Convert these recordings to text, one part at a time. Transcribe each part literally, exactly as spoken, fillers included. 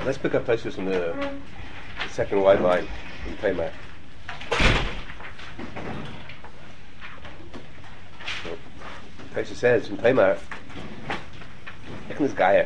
let's pick up Tosfos from the, the second wide line in Taimar. So, Tosfos says in Taimar, Echnis Gaya.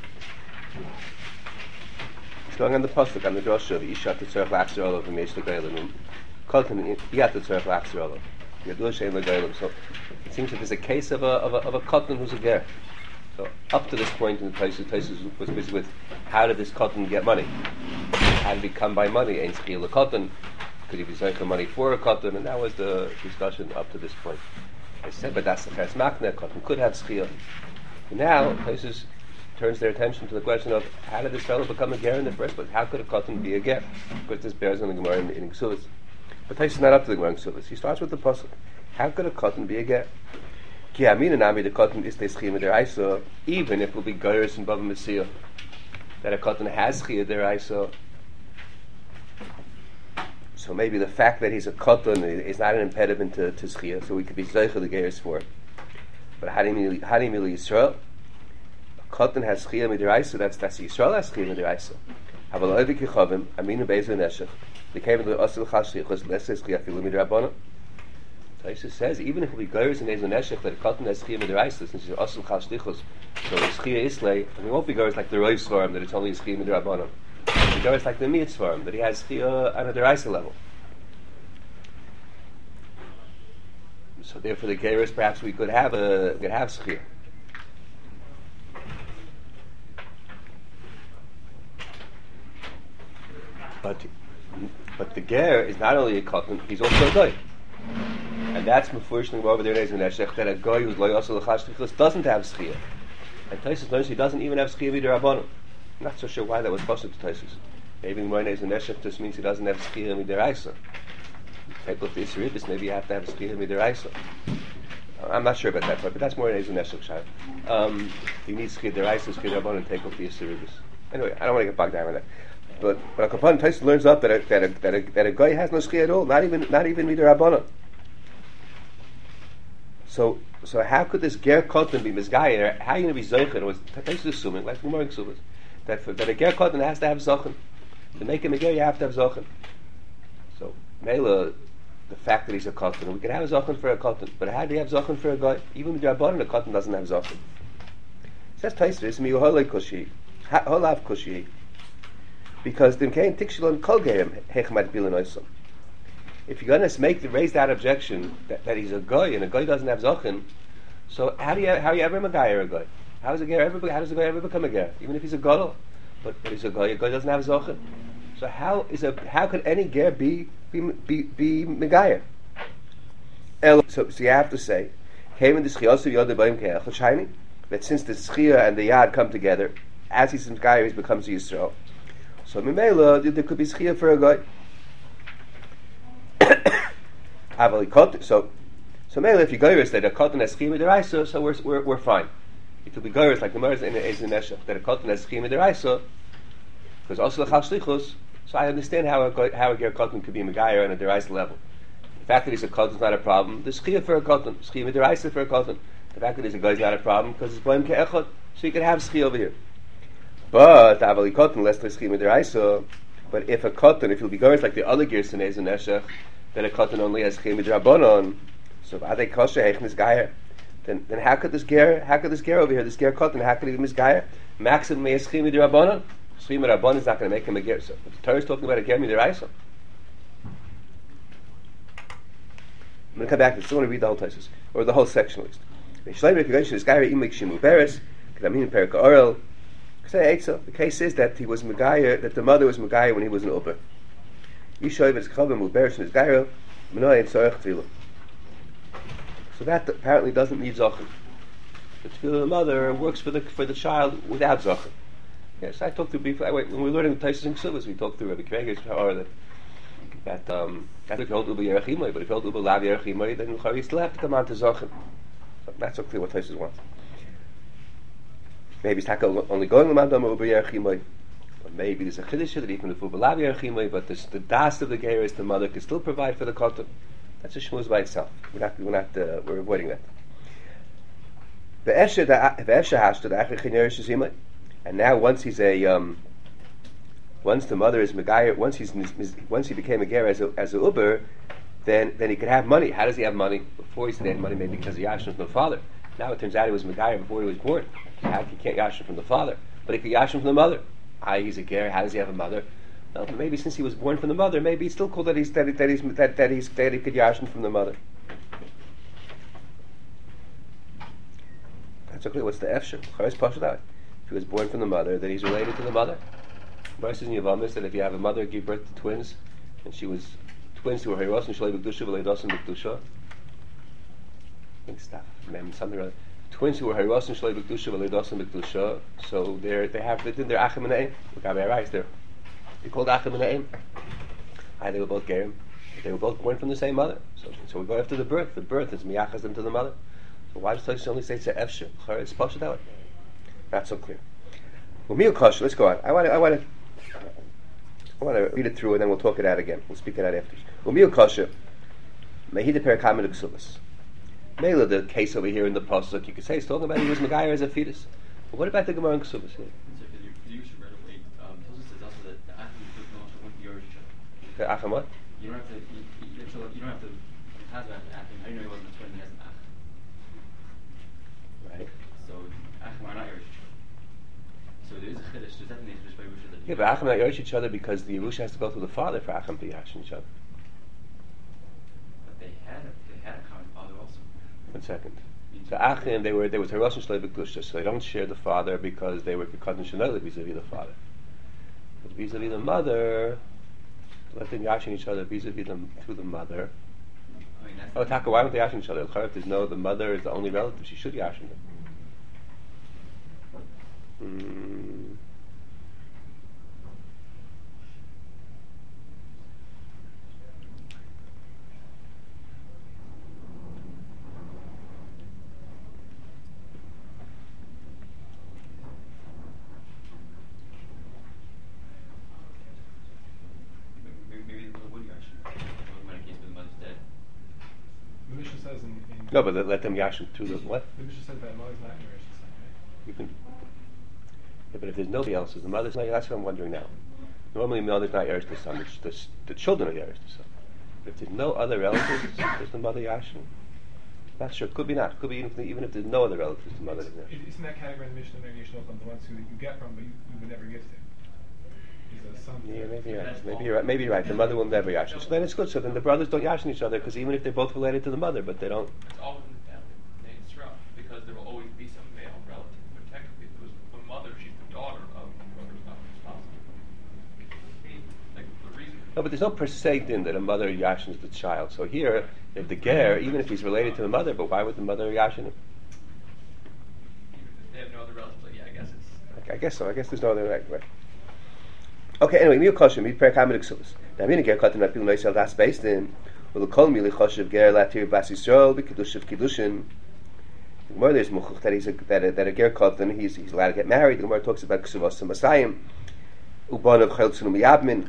It's going on the pasuk on the drasha of Isha Tetzorach Lachzer Olav V'Meish L'Geilim. Kolten Iyat Tetzorach Lachzer Olav. Yadur Shein L'Geilim. So it seems that there's a case of a of a of a cotton who's a ger. So up to this point in the Tosfos, Tosfos was busy with how did this cotton get money? How did he come by money? Ein Schiyah L'Cotton. Could he be zeicher money for a cotton? And that was the discussion up to this point. I said, but that's the first makna. Cotton could have schiyah. Now Tosfos turns their attention to the question of how did this fellow become a ger in the first place? How could a cotton be a ger? Because this bears on the Gemara in, in Ksuvas. But Tosfos is not up to the Gemara in Ksuvas. He starts with the pasuk. How could a cotton be a ger? Ki amina nami the cotton is the schiyah deraisa, even if it will be geiros and bava mesiyah, that a cotton has schiyah deraisa. So maybe the fact that he's a cotton is not an impediment to, to schiyah, so we could be zeicher the geiros for it. But hadim mili Yisrael, a cotton has schiyah midiraisa. That's that's Yisrael has schiyah midiraisa. Haval oivik yichavim aminu beizah neshech. They came to the asil chashlichus less schiyah filu midirabana. Tosfos says even if we go in Ezo Neshech that a cotton has schiyah midiraisa, since it's asul chashlichus, so the schiyah islay, and we won't be goes like the roiv svarim that it's only schiyah midirabana. We go like the mitzvah svarim that he has schiyah on a deraisa level. So therefore, the geirus perhaps we could have a could have schiyah. But but the ger is not only a cotton; he's also a goy, and that's mefurishing over there in Neshech that a goy who's loy also l'chashlichus doesn't have schiyah. And Tosfos learns he doesn't even have schiyah mid'Rabbanan. I'm not so sure why that was possible to Tosfos. Maybe Moinez and Neshech just means he doesn't have schiyah mid'Raisa. Take up the Isseribis, maybe you have to have schiyah mid'Raisa. I'm not sure about that part, but that's more Moinez and Neshech. Um, he needs schiyah mid'Raisa, schiyah mid'Rabbanan, and take up the Isseribis. Anyway, I don't want to get bogged down with that. But but a Kappan Tosfos learns up that a, that a, that a, that a guy has no schiyah at all, not even not even mid'Rabbanan. So so how could this ger cotton be misgayer? How are you going to be zeicher? It was Tosfos assuming, like Gemara Ksubas, that for, that a ger cotton has to have zochen. To make him a ger, you have to have zochen. So Mela, the fact that he's a cotton, we can have a zochen for a cotton, but how do you have zochen for a guy? Even with Rabbanan, a cotton doesn't have zochen. Says Tosfos, mi holay koshi, holav koshi, because them kain tikshilon kol gerim hechmat bilanoisam. If you're going to make the raise that objection that, that he's a guy and a guy doesn't have zochen, so how do you how are you ever a guy or a guy? How is a guy ever how does a guy ever become a guy? Even if he's a gadol, but, but he's a guy, a guy doesn't have zochen. So how is a how could any ger be be be, be megayer? So, so you have to say, came in the schiyos of yod b'ayim ke'echad shiny, that since the schiyah and the yad come together, as he's in megayer, he becomes Yisrael. So mimela there could be schiyah for a guy. So, so maybe if you go that a cotton has schiyah mid'Raisa, so we're we're we're fine. It will be goyers like the Gemara in Ezo Neshech that a cotton has schiyah mid'Raisa, because also the chashlichus. So I understand how a how a ger cotton could be megayer on a deraisa level. The fact that he's a cotton is not a problem. The schiyah for a cotton, schiyah mid'Raisa for a cotton. The fact that he's a guy is not a problem because it's boim ke'echad, so you can have schiyah over here. But avali cotton less the schiyah mid'Raisa. But if a cotton, if you'll be goyers like the other gears in Ezo Neshech, that a cotton only has schiyah mid'Rabbanan, so if they kosher heich misgayer, then then how could this ger how could this ger over here, this ger cotton, how could he be misgayer? Maximum may schiyah mid'Rabbanan. Schiyah mid'Rabbanan is not going to make him a ger. So the Torah is talking about a ger mid'Raisa. I'm going to come back to this. I want to read the whole Tosfos or the whole section at least. The case is that he was megayer, that the mother was megayer when he was an uber. So that apparently doesn't need zochen. The tefillah of the mother works for the for the child without zochen. Yes, I talked to before. Wait, when we were learning the Tosfos and Ksubas, we talked through Rabbi Kveger's power that that um that if you hold uber yerachimai, but if you hold uber lav yerachimai, then you still have to come on to zochen. So that's not clear what Tosfos wants. Maybe it's only going l'madam uber yerachimai. Maybe there's a chiddush that even if uber lav yerachimai, but this, the das of the ger is the mother can still provide for the cotton. That's a shmuz by itself. We're not. We're not. Uh, we're avoiding that. And now, once he's a um, Once the mother is Megayer, once he's once he became a ger as a as a uber, then then he could have money. How does he have money? Before he said he had money, maybe because he yashin from the father. Now it turns out he was Megayer before he was born. How he can't yashin from the father, but he could yashin from the mother. Ah, he's a ger. How does he have a mother? No, but maybe since he was born from the mother, maybe it's still cool that he's that, that he's that, that he's that he could yashin from the mother. That's okay. What's the efshir? If he was born from the mother, then he's related to the mother. Bryce says in Yavamis that if you have a mother give birth to twins, and she was twins who were Heiros and Shalei B'Kedusha, V'Leidos and B'Kedusha. I think stuff, man, something or other. Twins who were Heiros and Shalei B'Kedusha, V'Leidos and B'Kedusha. So they're they have they're Achim and Eim. Look how they rise there. They're called Achim and Eim. I they were both Gerim. They were both born from the same mother. So so we go after the birth. The birth is miyachas them to the mother. So why does Tosfos only say it's a efshir? It's pasha that way. Not so clear. Well, Mil Kasha, let's go on. I want to, I want to, I want to read it through and then we'll talk it out again. We'll speak it out after. Well, Mil Kasha, Mehida Perakamin Ksubas. Mela, the case over here in the pasuk, you could say, he's talking about he was Megayer as a fetus. But what about the Gemara in Ksubas here? The Achim what? You don't have to. You, you, you don't have to. Has an Achim. How do you know he wasn't a twin? He has an Ach. Right. So Achim are not Yerush. So there is a chiddush. There's definitely a chiddush by Yerusha that. Yeah, but Achim are not Yerush each other because the Yerusha has to go through the father for Achim to Yash each other. But they had a, they had a common father also. One second. So Achim, they were they were Teros and Shlei B'Kedusha, so they don't share the father because they were Kekatan Shenoli vis-a-vis the father. But vis-a-vis the mother, let them yashin each other vis-a-vis them to the mother. I mean, Oh, Taka, why don't they yashin each other? If there's no, the mother is the only relative, she should yashin them. Mm. Says in, in No, but let, let them yashin through the what? the Mishnah says that mother's not Yerush, right? You can. Yeah, but if there's nobody else, is the mother's not? That's what I'm wondering now. Normally, the mother's not Yerush the son. The, the, the children are Yerush the son. But if there's no other relatives, is the mother yashin? Not sure. Could be not. Could be even if, even if there's no other relatives, the mother is It's, yashin. it's in that category in the Mishnah, maybe Yishnoch, the ones who you get from, but you, you would never give to. He's a son. Yeah, maybe you're right. Maybe you're right. Maybe you're right. The mother will never yashin. So then it's good. So then the brothers don't yashin each other because even if they're both related to the mother, but they don't. It's all within the family. They instruct because there will always be some male relative. But technically, if it was the mother, she's the daughter of the brother's not responsible. Like the reason. No, but there's no per se din that a mother yashins the child. So here, if the ger, even if he's related to the mother, but why would the mother yashin him? Even if they have no other relatives, like, yeah, I guess it's. Okay, I guess so. I guess there's no other right. right. Okay, anyway, mi kosher, mi per kamen ksubas. Da min ger katan apil noisel das based in, will kol mi li kosher ger latir bas Yisrael bi kedushav kedushin. The Gemara there's muchuch that he's a, that a, that a ger katan he's he's allowed to get married. The Gemara talks about ksuvas and masayim, uban of cheltzun miyabmin.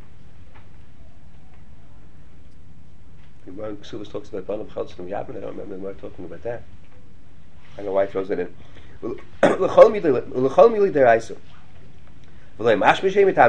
The Gemara ksuvas talks about ban of cheltzun miyabmin. I don't remember the Gemara talking about that. I don't know why he throws it in. L'chol mi l'chol mi li deraisa. It doesn't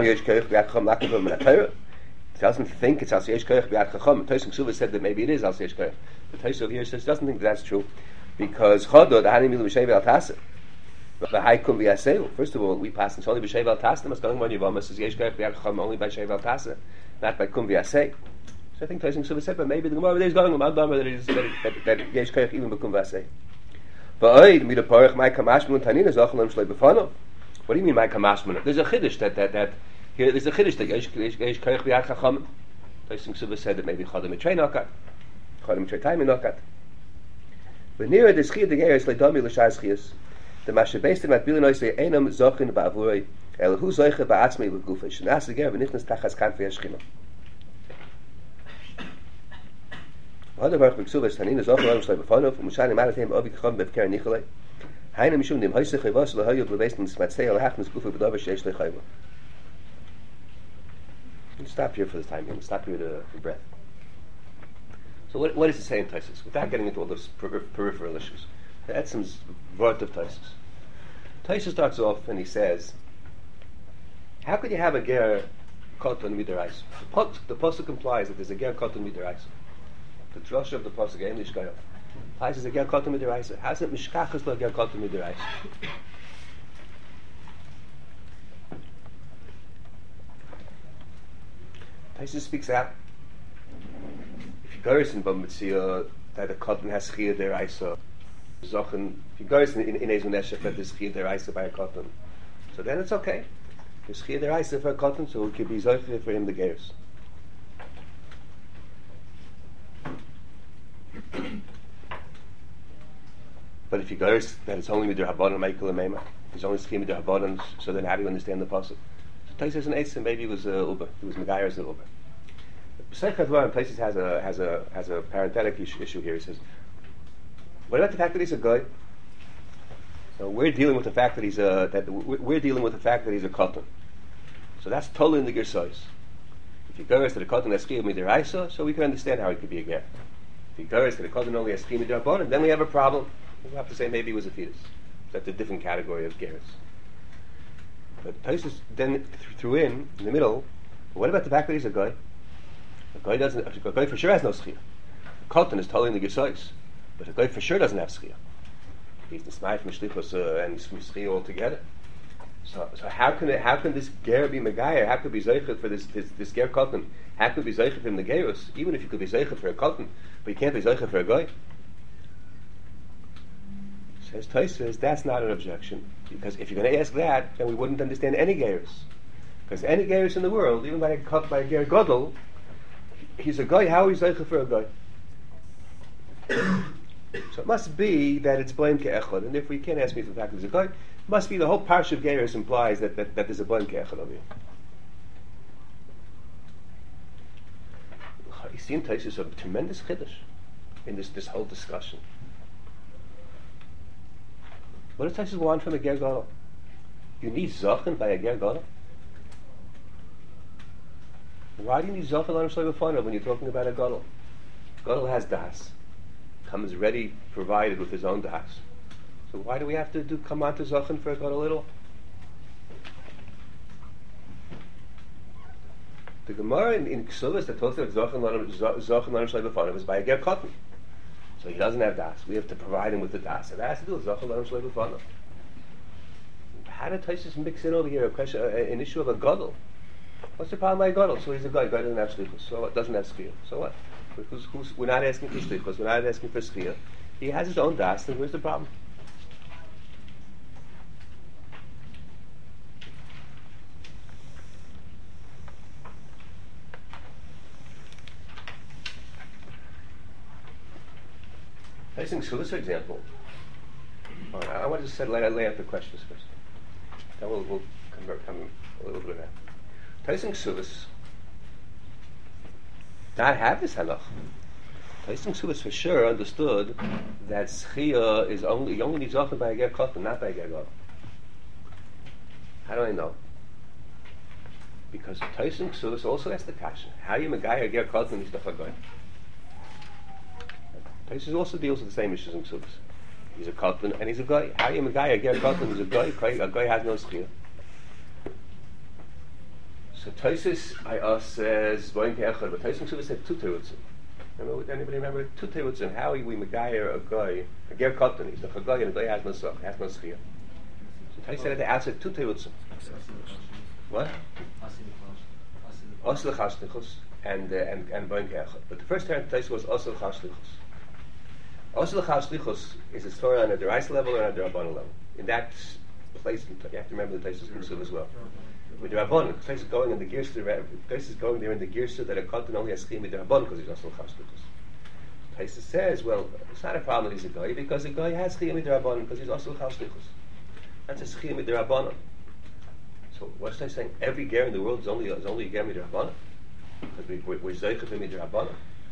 think it's Al Yesh Koyach B'Yad Chacham. Tosfos Ksubas said that maybe it is Al Yesh Koyach. But Tosfos over here says doesn't think that's true because Chodod Hanim Milu B'Sheva Al Tasa. V'Haikum V'Yaseu. First of all, we pass it's only B'Sheva Al Tasa. Mas going on Yavama says Yesh Koyach B'Yad Chacham only by Sheva Al Tasa, not by Kum V'Yasei. So I think Tosfos Ksubas said, but maybe the Gemara is going on that it is that that Yesh Koyach even B'Kum V'Yasei. V'Oid Mida Parach Mai Kamash Mun Tanina Zochalam Shlei B'Fanov. What do you mean by kamashman? There's a chiddush that that that here. There's a chiddush that yesh yesh koyach b'yad chacham. Tosfos Ksubas said that maybe chadam mitrei nakat, chadam mitrei taimi nakat. But near the schiyah the geras leidami l'shas chiyas. The mashabestim at bilinois say einam zochin ba'avurei el hu zoiche ba'atzmei l'gufay shenas the ger v'nichnas tachas kanfei hashchina. Other work b'ksubas tanina zochin l'am shlei b'fanov u'mushani malatem ovi chacham b'vker nicholei. Heine mishum dem heise chayvas lo hayu blebesten smatzei al hachnes gufe bedavar sheish le chayva. We'll stop here for this time. We'll stop here to, for breath. So what, what does it say in Tosfos? Without getting into all those per- peripheral issues. That's some vort of Tosfos. Tosfos starts off and he says, How could you have a ger koton midaraisa? The pasuk implies that there's a ger koton midaraisa. The drush of the pasuk in Mishkayot implies there's a ger koton midaraisa. How's it mishkachas lo ger koton midaraisa? Taisa speaks out. If you go in Bamitzia that a koton has chiyah deraisa, zochen. If you go in in Ezun Neshech that there's chiyah deraisa by a koton, so then it's okay. There's chiyah deraisa for a koton, so it could be zocher for him the gerus. But if you go that it's only midrabanan Michael and Mema, it's only scheme midrabanan, so then how do you understand the pasuk? So Taisa an Eitzim maybe it was uh, Uber, it was Megayer as an Uber. Pesach Hadvarim Taisa has a has a has a parenthetic issue, issue here. He says, what about the fact that he's a guy? So we're dealing with the fact that he's a that we're dealing with the fact that he's a koton. So that's totally in the gersois. If you go to the koton that's schiyah midiraisa, so we can understand how he could be a ger. If you go to the koton only has schiyah midrabanan, then we have a problem. We'll have to say maybe he was a fetus. That's a different category of gerus. But Tosfos then th- threw in in the middle. What about the fact that he's a guy? A guy doesn't. A guy for sure has no schiyah. A koton is totally in the gersois, but a guy for sure doesn't have schiyah. He's the smai from shlichus uh, and schiyah altogether. So, so how can it, how can this ger be megayer? How could be zeichet for this this, this ger koton? How could be zeichet in the gerus? Even if you could be zeichet for a koton, but you can't be zeichet for a guy. Says Tosfos, that's not an objection, because if you're going to ask that, then we wouldn't understand any gerus. Because any gerus in the world, even by a cut by a ger gadol, he's a guy. How is zeichet for a guy? So it must be that it's blame ke'echad, and if we can't ask me for the fact that he's a guy, it must be the whole parsha of gerus implies that, that, that there's a blame ke'echad over here. You see in Tosfos a tremendous chiddush in this this whole discussion. What does Tosfos want from a ger gadol? You need zochen by a ger gadol? Why do you need zochen on a when you're talking about a gadol? Gadol has das, comes ready, provided with his own das. So why do we have to do come on to zochen for a gadol little? The Gemara in, in Ksuvas that talks about zochen on zochen on shleibafanav is by a ger koton. So he doesn't have das. We have to provide him with the das. And that has to do with Zachal Adam Shlev Ufanav. How did Tosfos mix in over here a question, an issue of a gadol? What's the problem by a gadol? So he's a guy. Guy doesn't have shlichus. So what? Doesn't have schiyah. So what? Who's, who's, we're not asking for shlichus. We're not asking for schiyah. He has his own das. Then where's the problem? I think so. This example. Right, I want to just set, lay, lay out the questions first. Then we'll, we'll convert, come a little bit of that. Taising Suvas not have this halach. Taising Suvas for sure understood that schiyah is only you only need zochen by a ger koton, not by a ger gadol. How do I know? Because Taising Suvas also has the kasha. How you megay a ger koton is the chagoy. Tosfos also deals with the same issues in Ksubas. He's a koton and he's a guy. How you a guy? A ger koton is a guy. A guy has no schiyah. So Tosfos I us says going to echad, but Tosfos Ksubas said two terutzim. Remember? Anybody remember two terutzim? How we megayer a guy? A ger koton. He's a guy and a guy has no schiyah. Has no schiyah. So Tosfos said at the outset two terutzim. What? Osel chashlichus and uh, and and going to echad. But the first term Tosfos was osel chashlichus. Also, the Chashlichus is a story on a Deraisa level or on a Derabbanan level. In that place, you have to remember the Tosfos Ksub as well. With Derabbanan, the place is going in the Girsa, the place is going there in the Girsa that a Koton only has Chiyah with Derabbanan because he's also Chashlichus. Tosfos says, well, it's not a problem that he's a guy because a guy has Chiyah with Derabbanan because he's also Chashlichus. That's a Chiyah with Derabbanan. So what's Tosfos saying? Every ger in the world is only is only a ger with Derabbanan because we, we're, we're Zeichel with Derabbanan.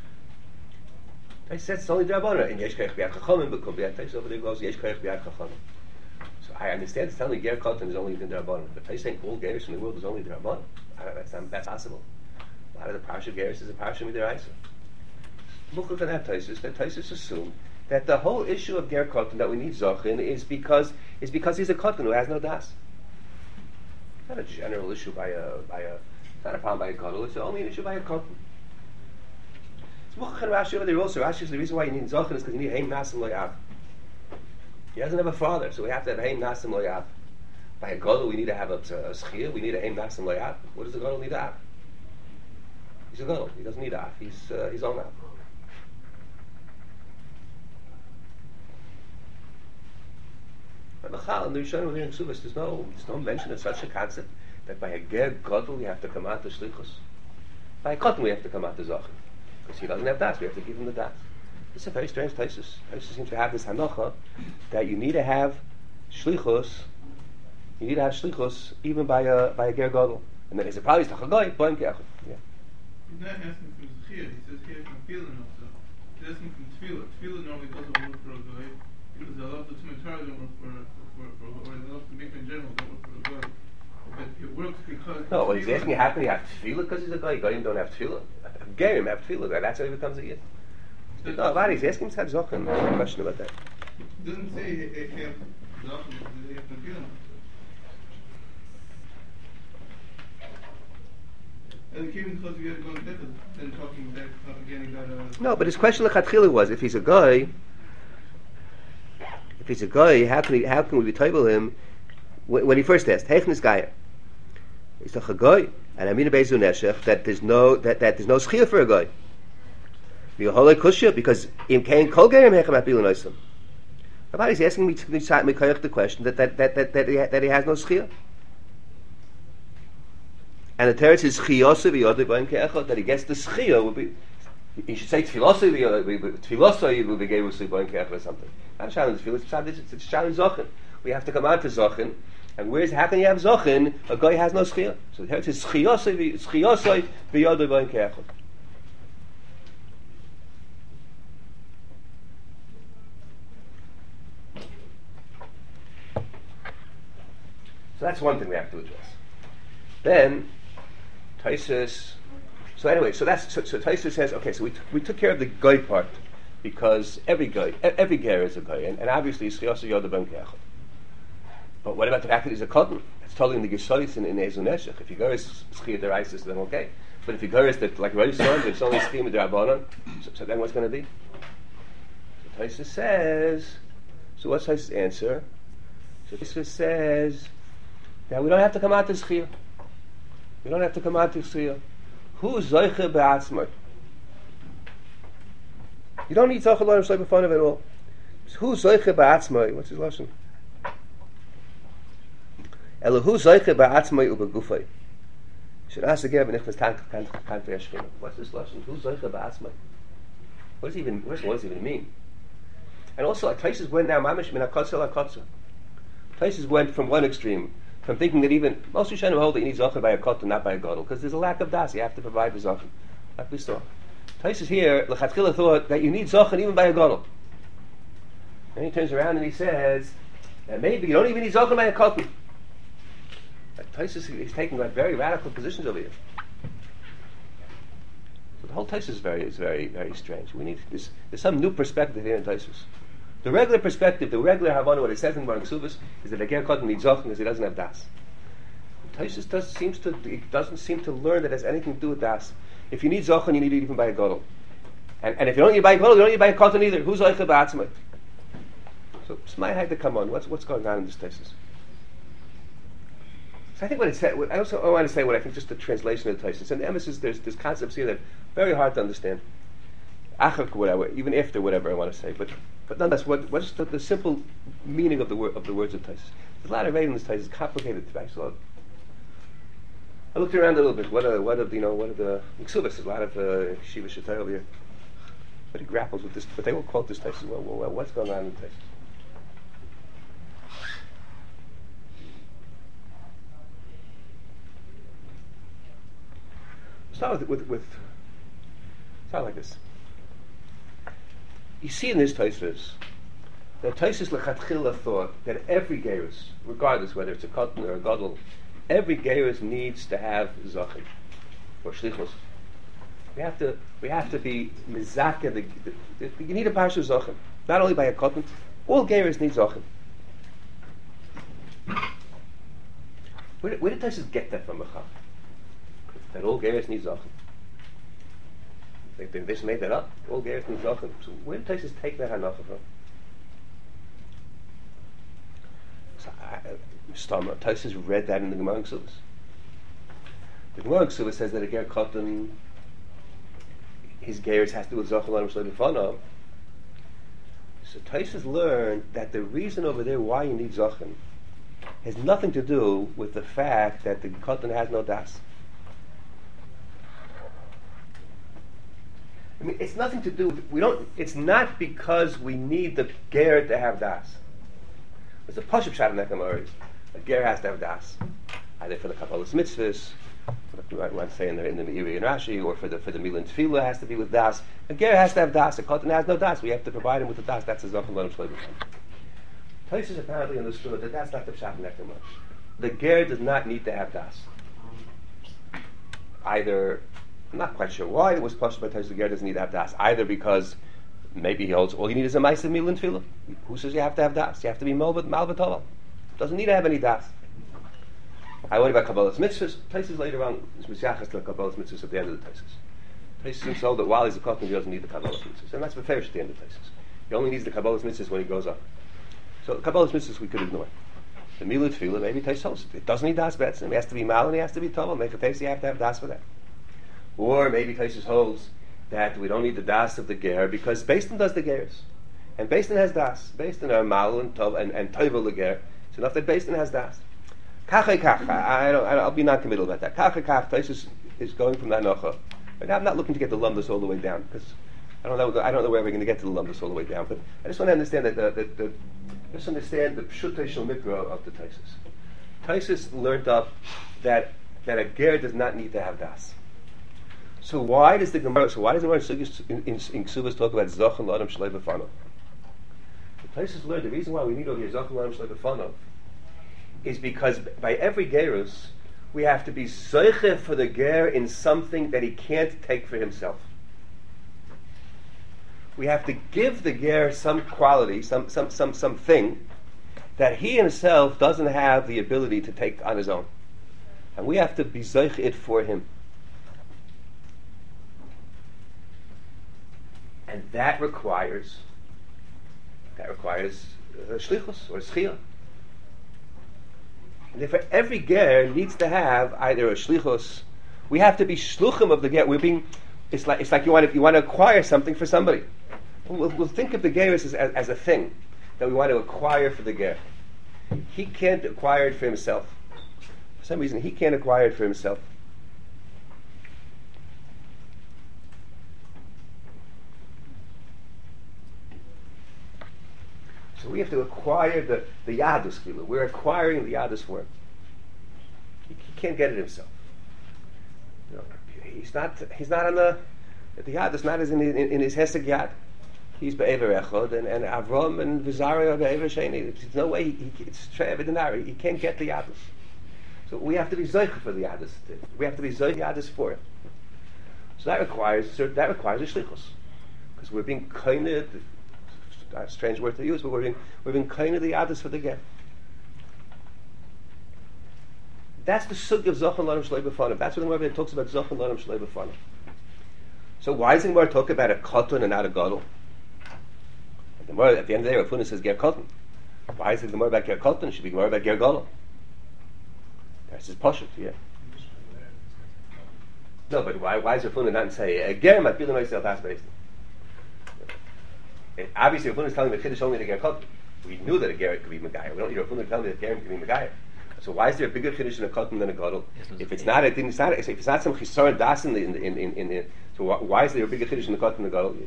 I said it's only Derabbanan. And Yesh Koach B'Yad Chachamim, but Kol B'Yad Tosfos over there goes Yesh Koach B'Yad Chachamim. So I understand it's telling me ger koton is only in Derabbanan. But I saying all gerus in the world is only Derabbanan. That's not that's possible. A lot of the parsha gerus is a parsha midiraisa. Look at that Tosfos. That Tosfos assume that the whole issue of ger koton that we need zochin is because is because he's a koton who has no das. not a general issue by a by a. It's not a problem by a gadol. It's only an issue by a katan. It's Muchach and Rashi over there also. Rashi is the reason why you need Zochen is because you need Heim Nasim Lo Yav. He doesn't have a father, so we have to have Heim Nasim Lo Yav. By a gadol, we need to have a, a, a schia. We need a Heim Nasim Lo Yav. What does the gadol need to have? He's a gadol. He doesn't need a av. He's uh, his own av. But in the Rishonim here in Ksubas, there's no there's no mention of such a concept that by a ger gadol we have to come out to shlichus. By a katan we have to come out to zochen. Because he doesn't have das, we have to give him the das. It's a very strange Taisus. Taisus seems to have this hanocha that you need to have shlichus, you need to have shlichus even by a by a ger gadol. And then he said, probably it's tachagoy, boim keachot. Yeah. He's not asking from zechir, he says here from feeling also. He's asking from tefillah. Tefillah normally doesn't work for a goy, because a lot of the Tumatara don't work for, for, for, or a lot of the mikvah in general don't work for a goy. But it works because... No, well, he's asking how can he have tefillah because he's a guy. Goyim don't have tefillah. Gerim have tefillah. That's how he becomes a yid. No, Vadi, he's asking him to have zochen. There's no question about that. It doesn't say he have zochen, he have tefillah. And the king close together going different than talking back again about... No, but his question lechatchila was, if he's a guy, if he's a guy, how can he, how can we be table him when, when he first asked, Heichnis Gaya? He's a guy, and I mean a bezu neshech that there's no that, that there's no schia for a guy. Because im kain kol gerim hechem apilu noisim. Nobody's asking me to decide the question that that that that that he, that he has no schia. And the teretz is chiyosei v'yodei b'ayim ke'echad, that he gets the schia would be. You should say tefilosei tefilosei would be gerusei b'ayim ke'echad or something. Not challenge tefillah, it's it's challenge zochen. We have to come on to zochen, and where's how can you have zochen? A guy has no schia. So the teretz is chiyosei chiyosei v'yodei b'ayim ke'echad. So that's one thing we have to address. Then Taisus. So anyway, so that's so, so Taisus says, okay, so we t- we took care of the guy part because every guy, every ger is a guy, and, and obviously Schiyasa Yoda Ben Keachot. But what about the fact that he's a cotton? It's totally in the Gesolis in in Ezuneshech. If you go is Schiyat Deraisis, then okay. But if you go is that like Rosh Hashanah, it's only Schiyat Derabanan. So, so then what's going to be? So Taisus says. So what's Taisus' answer? So Taisus says. Now we don't have to come out to schia. We don't have to come out to schia. Who zoiche be'atzmai? You don't need zoiche lo yimshoi b'fanav at all. Who zoiche be'atzmai? What's his lashon? Elo who zoiche be'atzmai u'begufay. Should ask again b'nichnas kan kan kan v'yashchina. What's this lashon? Who zoiche be'atzmai? What does even what does it even mean? And also, like Taisus went now mamish min hakotzel hakotzel. Taisus went from one extreme. From thinking that even most Rishonim hold that you need zochen by a kotan, not by a gadol, because there's a lack of das. You have to provide the zochen, like we saw. Taisus here, lechatchila thought that you need zochen even by a gadol. And he turns around and he says that maybe you don't even need zochen by a kotan. Like Taisus is taking like very radical positions over here. So the whole Taisus is very is very very strange. We need there's, there's some new perspective here in Taisus. The regular perspective, the regular Havana, what it says in Baruch Ksubas, is that a ger kotan needs zochen because he doesn't have das. Taisus does, seems to it doesn't seem to learn that it has anything to do with das. If you need zochen, you need it even by a gadol, and and if you don't need by a gadol, you don't need by a kotan either. Who's zoiche ba'atzmai? So Smai had to come on. What's what's going on in this Taisus? So I think what it said. I also I want to say what I think just the translation of the Taisus and the emphasis. There's there's concepts here that are very hard to understand. Achak, whatever, even after whatever I want to say, but but nonetheless, what what's the, the simple meaning of the word of the words of Taisus? There's a lot of writing in this Taisus. It's complicated to actually. I looked around a little bit. What are what are you know what are the Ksubas? There's a lot of uh, Shiva Shatay over here, but he grapples with this. But they will quote this Taisus. Well, well, well, what's going on in Taisus? Start with with, with start like this. You see in this Taisus that Taisus lechatchila thought that every gerus, regardless whether it's a kotan or a gadol, every gerus needs to have zochen or shlichus. We have to we have to be mizaka. The, the, the, you need a parsha zochen, not only by a kotan. All gerus need zochen. Where, did- where did Tosfos get that from, Michal? That all Geras need Zachin. They've been this made that up. All Geras need Zachin. So where did Tosfos take that hanacha from? So I, Tosfos read that in the Gemara in Ksubas. The Gemara in Ksubas says that a ger katan, his Geras has to do with Zachin L'Adam Shlei B'Fanav. So Tosfos learned that the reason over there why you need Zachin has nothing to do with the fact that the katan has no das. I mean, it's nothing to do with, we don't, it's not because we need the ger to have das. There's a pashup shot in that Gemara. A ger has to have das. Either for the Kabbalah's mitzvahs, I want to say in the, in the Meiri and Rashi, or for the, for the Milan Tefillah has to be with das. A ger has to have das. A katan has no das. We have to provide him with the das. That's a Zachin L'Adam Shlei B'Fanav. Tosfos apparently understood that that's not the pshat in that Gemara. The ger does not need to have das. Either, I'm not quite sure why it was pushed by Tosfos. The ger doesn't need to have das. Either because maybe he holds all you need is a ma'aseh milan tefillah. Who says you have to have das? You have to be mal b'tolal. Doesn't need to have any das. I worry about Kabbalah's mitzvahs. Tosfos later on is misyachas to Kabbalah's mitzvahs at the end of the Tosfos. Tosfos himself that while he's a katan he doesn't need the Kabbalah's mitzvahs, and that's beferish at the end of Tosfos. He only needs the Kabbalah's mitzvahs when he goes up. So the Kabbalah's mitzvahs we could ignore. The milut tefillah maybe Tosfos it doesn't need das betzim. He has to be mal and he has to be tomal. Make a taste. You have to have das for that. Or maybe Tosfos holds that we don't need the das of the ger because Beis Din does the gers, and Beis Din has das. Beis Din are mal and tov and and tovel the ger. It's enough that Beis Din has das. Kach kach. I don't. I'll be non-committal about that. Kach kach. Tosfos is going from that nocha. But I'm not looking to get the lumdus all the way down because I don't know. I don't know where we're going to get to the lumdus all the way down. But I just want to understand that the, the, the just understand the pshutei shel mikra of the Tosfos. Tosfos learned up that that a ger does not need to have das. So why does the Gemara? So why does the Gemara in, in, in Ksubas talk about Zachin L'Adam Shlei B'Fanav? The Tosfos learned the reason why we need over here Zachin L'Adam Shlei B'Fanav is because by every gerus we have to be zoiche for the ger in something that he can't take for himself. We have to give the ger some quality, some some some something that he himself doesn't have the ability to take on his own, and we have to be zoiche it for him. And that requires that requires uh, shlichus or schiyah. And therefore, every ger needs to have either a shlichus. We have to be shluchim of the ger. We're being. It's like it's like you want to you want to acquire something for somebody. We'll, we'll think of the ger as, as as a thing that we want to acquire for the ger. He can't acquire it for himself. For some reason, he can't acquire it for himself. So we have to acquire the, the Yadus. We're acquiring the Yadus for him. He, he can't get it himself. You know, he's not. He's not on the. The Yadus not as in, in, in his Hesed Yad. He's be'ever echod and, and Avram and Vizari are be'ever sheni. There's no way. He, he, it's tre'evidinari. He can't get the Yadus. So we have to be zoich for the Yadus. We have to be zoich Yadus for him. So that requires that requires a shlichus because we're being koined. A strange word to use, but we're being, we're being kind of the others for the get. That's the sugya of Zachin L'Adam Shlei B'Fanav. That's what the Gemara talks about Zachin L'Adam Shlei B'Fanav. So why does the Gemara talk about a katan and not a gadol? The Gemara at the end of the day, Rav Huna says ger katan. Why is the Gemara about ger katan? It should be Gemara about ger gadol. That's his pashut, yeah. No, but why? Why is Rav Huna not say a ger might be the myself as based? And obviously, Rav Huna is telling me the chiddush only to ger katan. We knew that a ger could be megayah. We don't need Rav Huna to tell me that ger could be megayah. So why is there a bigger chiddush in a katan than a gadol? If it's not, it it's not. If it's not some chisar das in the in in in, in, in so why is there a bigger chiddush in the katan than a gadol?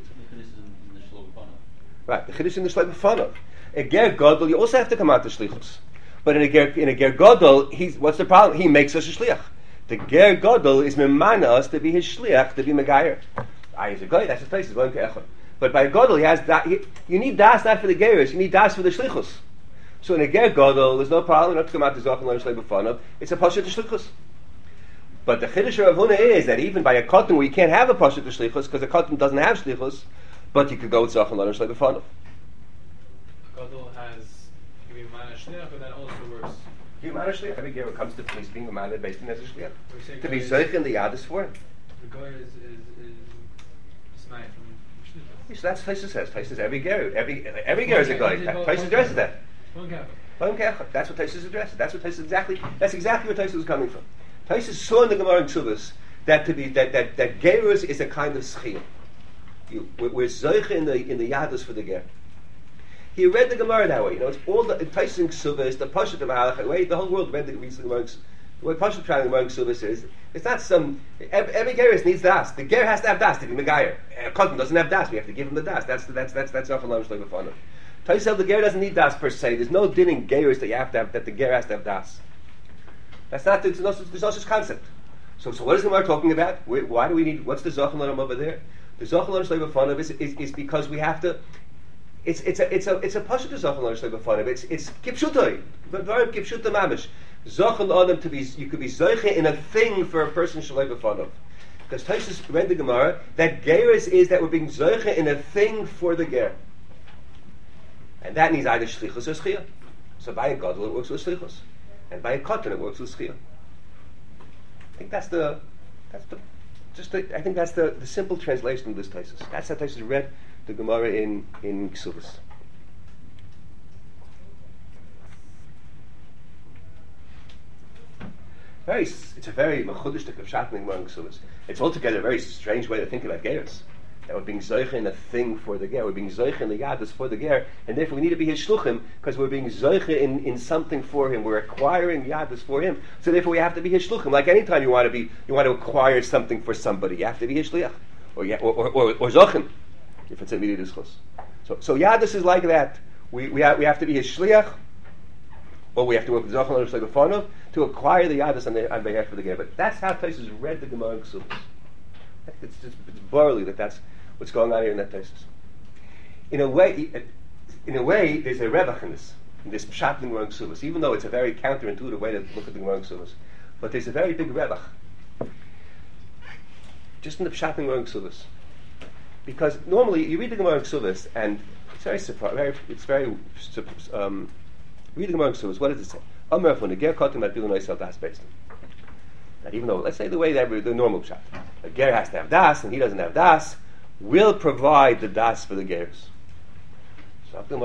Right, the chiddush in the shlei b'fanav. A ger gadol, you also have to come out to shlichus. But in a ger in a ger gadol, he's what's the problem? He makes us a shliach. The ger gadol is memana us to be his shliach to be megayer. Ah, he's a guy. That's his place. He's going to echad. But by gadol, he has that. He, you need das not for the geras. You need das for the shlichus. So in a ger gadol, there's no problem not to come out to Zachin L'Adam Shlei B'Fanav. It's a pasha to shlichus. But the chiddush of Rav Huna is that even by a katan where you can't have a pasha to shlichus because the katan doesn't have shlichus, but you could go with Zachin L'Adam Shlei B'Fanav. Gadol has can be mana shliach, but that also works You man a shliach. Every ger comes to he's being a man based in as a shliach. We say To be goy is- zoich in the yad is for him. The goy is is is Ismail from Mishnah. So that's Tosfos says. Tosfos says every ger, every every ger is a guy. Tosfos addresses that. One kappa. One kechad. That's what Tosfos addresses. That's what Tosfos exactly. That's exactly where Tosfos is coming from. Tosfos saw in the Gemara in Ksubas that to be that that that gerus is a kind of schiyah. You we're, we're zoich in the in the yadus for the ger. He read the Gemara that way. You know, it's all the Tosfos in Ksubas, the Pashat of Malach. The way the whole world read the Gemara. The way Pashat trying the Gemara in Ksubas is, it's not some every, every gerus needs das. The ger has to have das to be megayer. A cotton doesn't have das. We have to give him the das. That's that's that's that's off alarm shloim b'fanav. Tosfos the ger doesn't need das per se. There's no din in gerus that you have to have that the ger has to have das. That's not there's no, there's no such concept. So so what is the Gemara talking about? Why, why do we need? What's the zachan l'olam over there? The zachan l'olam shloim b'fanav is, is is because we have to. It's it's a it's a it's a pasuk zachan l'olam shloim b'fanav. It's it's kipshutai. But very kipshuta mamish. Zachan l'olam to be you could be zeiche in a thing for a person shloim b'fanav. Because Tosfos read the Gemara that gerus is that we're being zeiche in a thing for the ger. And that needs either shlichus or schiyah. So by a gadol it works with shlichus, and by a katan it works with schiyah. I think that's the that's the just the, I think that's the, the simple translation of this Tosfos. That's how Tosfos read the Gemara in in Ksubas. Very, it's a very mechudishtik of shatning among Ksubas. It's altogether a very strange way to think about gerus. That we're being zoiche in a thing for the ger. We're being zoiche in the yadus for the ger, and therefore we need to be his shluchim because we're being zoiche in, in something for him. We're acquiring yadus for him. So therefore we have to be his shluchim. Like any time you want to be, you want to acquire something for somebody, you have to be his shliach or or or, or, or zochim if it's a midah dischus. So so yadus is like that. We we have we have to be his shliach, or we have to work with zochim l'shlei b'fanav to acquire the yadus on, the, on behalf of the ger. But that's how Tosfos read the Gemara in Ksubas. It's just it's barely that that's what's going on here in that Tosfos. In a way, in a way, there's a revach in this, in this pshat in the Gemara in Ksubas, even though it's a very counterintuitive way to look at the Gemara in Ksubas. But there's a very big revach, just in the pshat in the Gemara in Ksubas, because normally you read the Gemara in Ksubas and it's very surprising. Very, it's very um, read the Gemara in Ksubas. What does it say? Amar from the ger kotim at bilu noisel das based. That even though, let's say the way that we, the normal pshat, a ger has to have das and he doesn't have das, will provide the das for the gers. What's the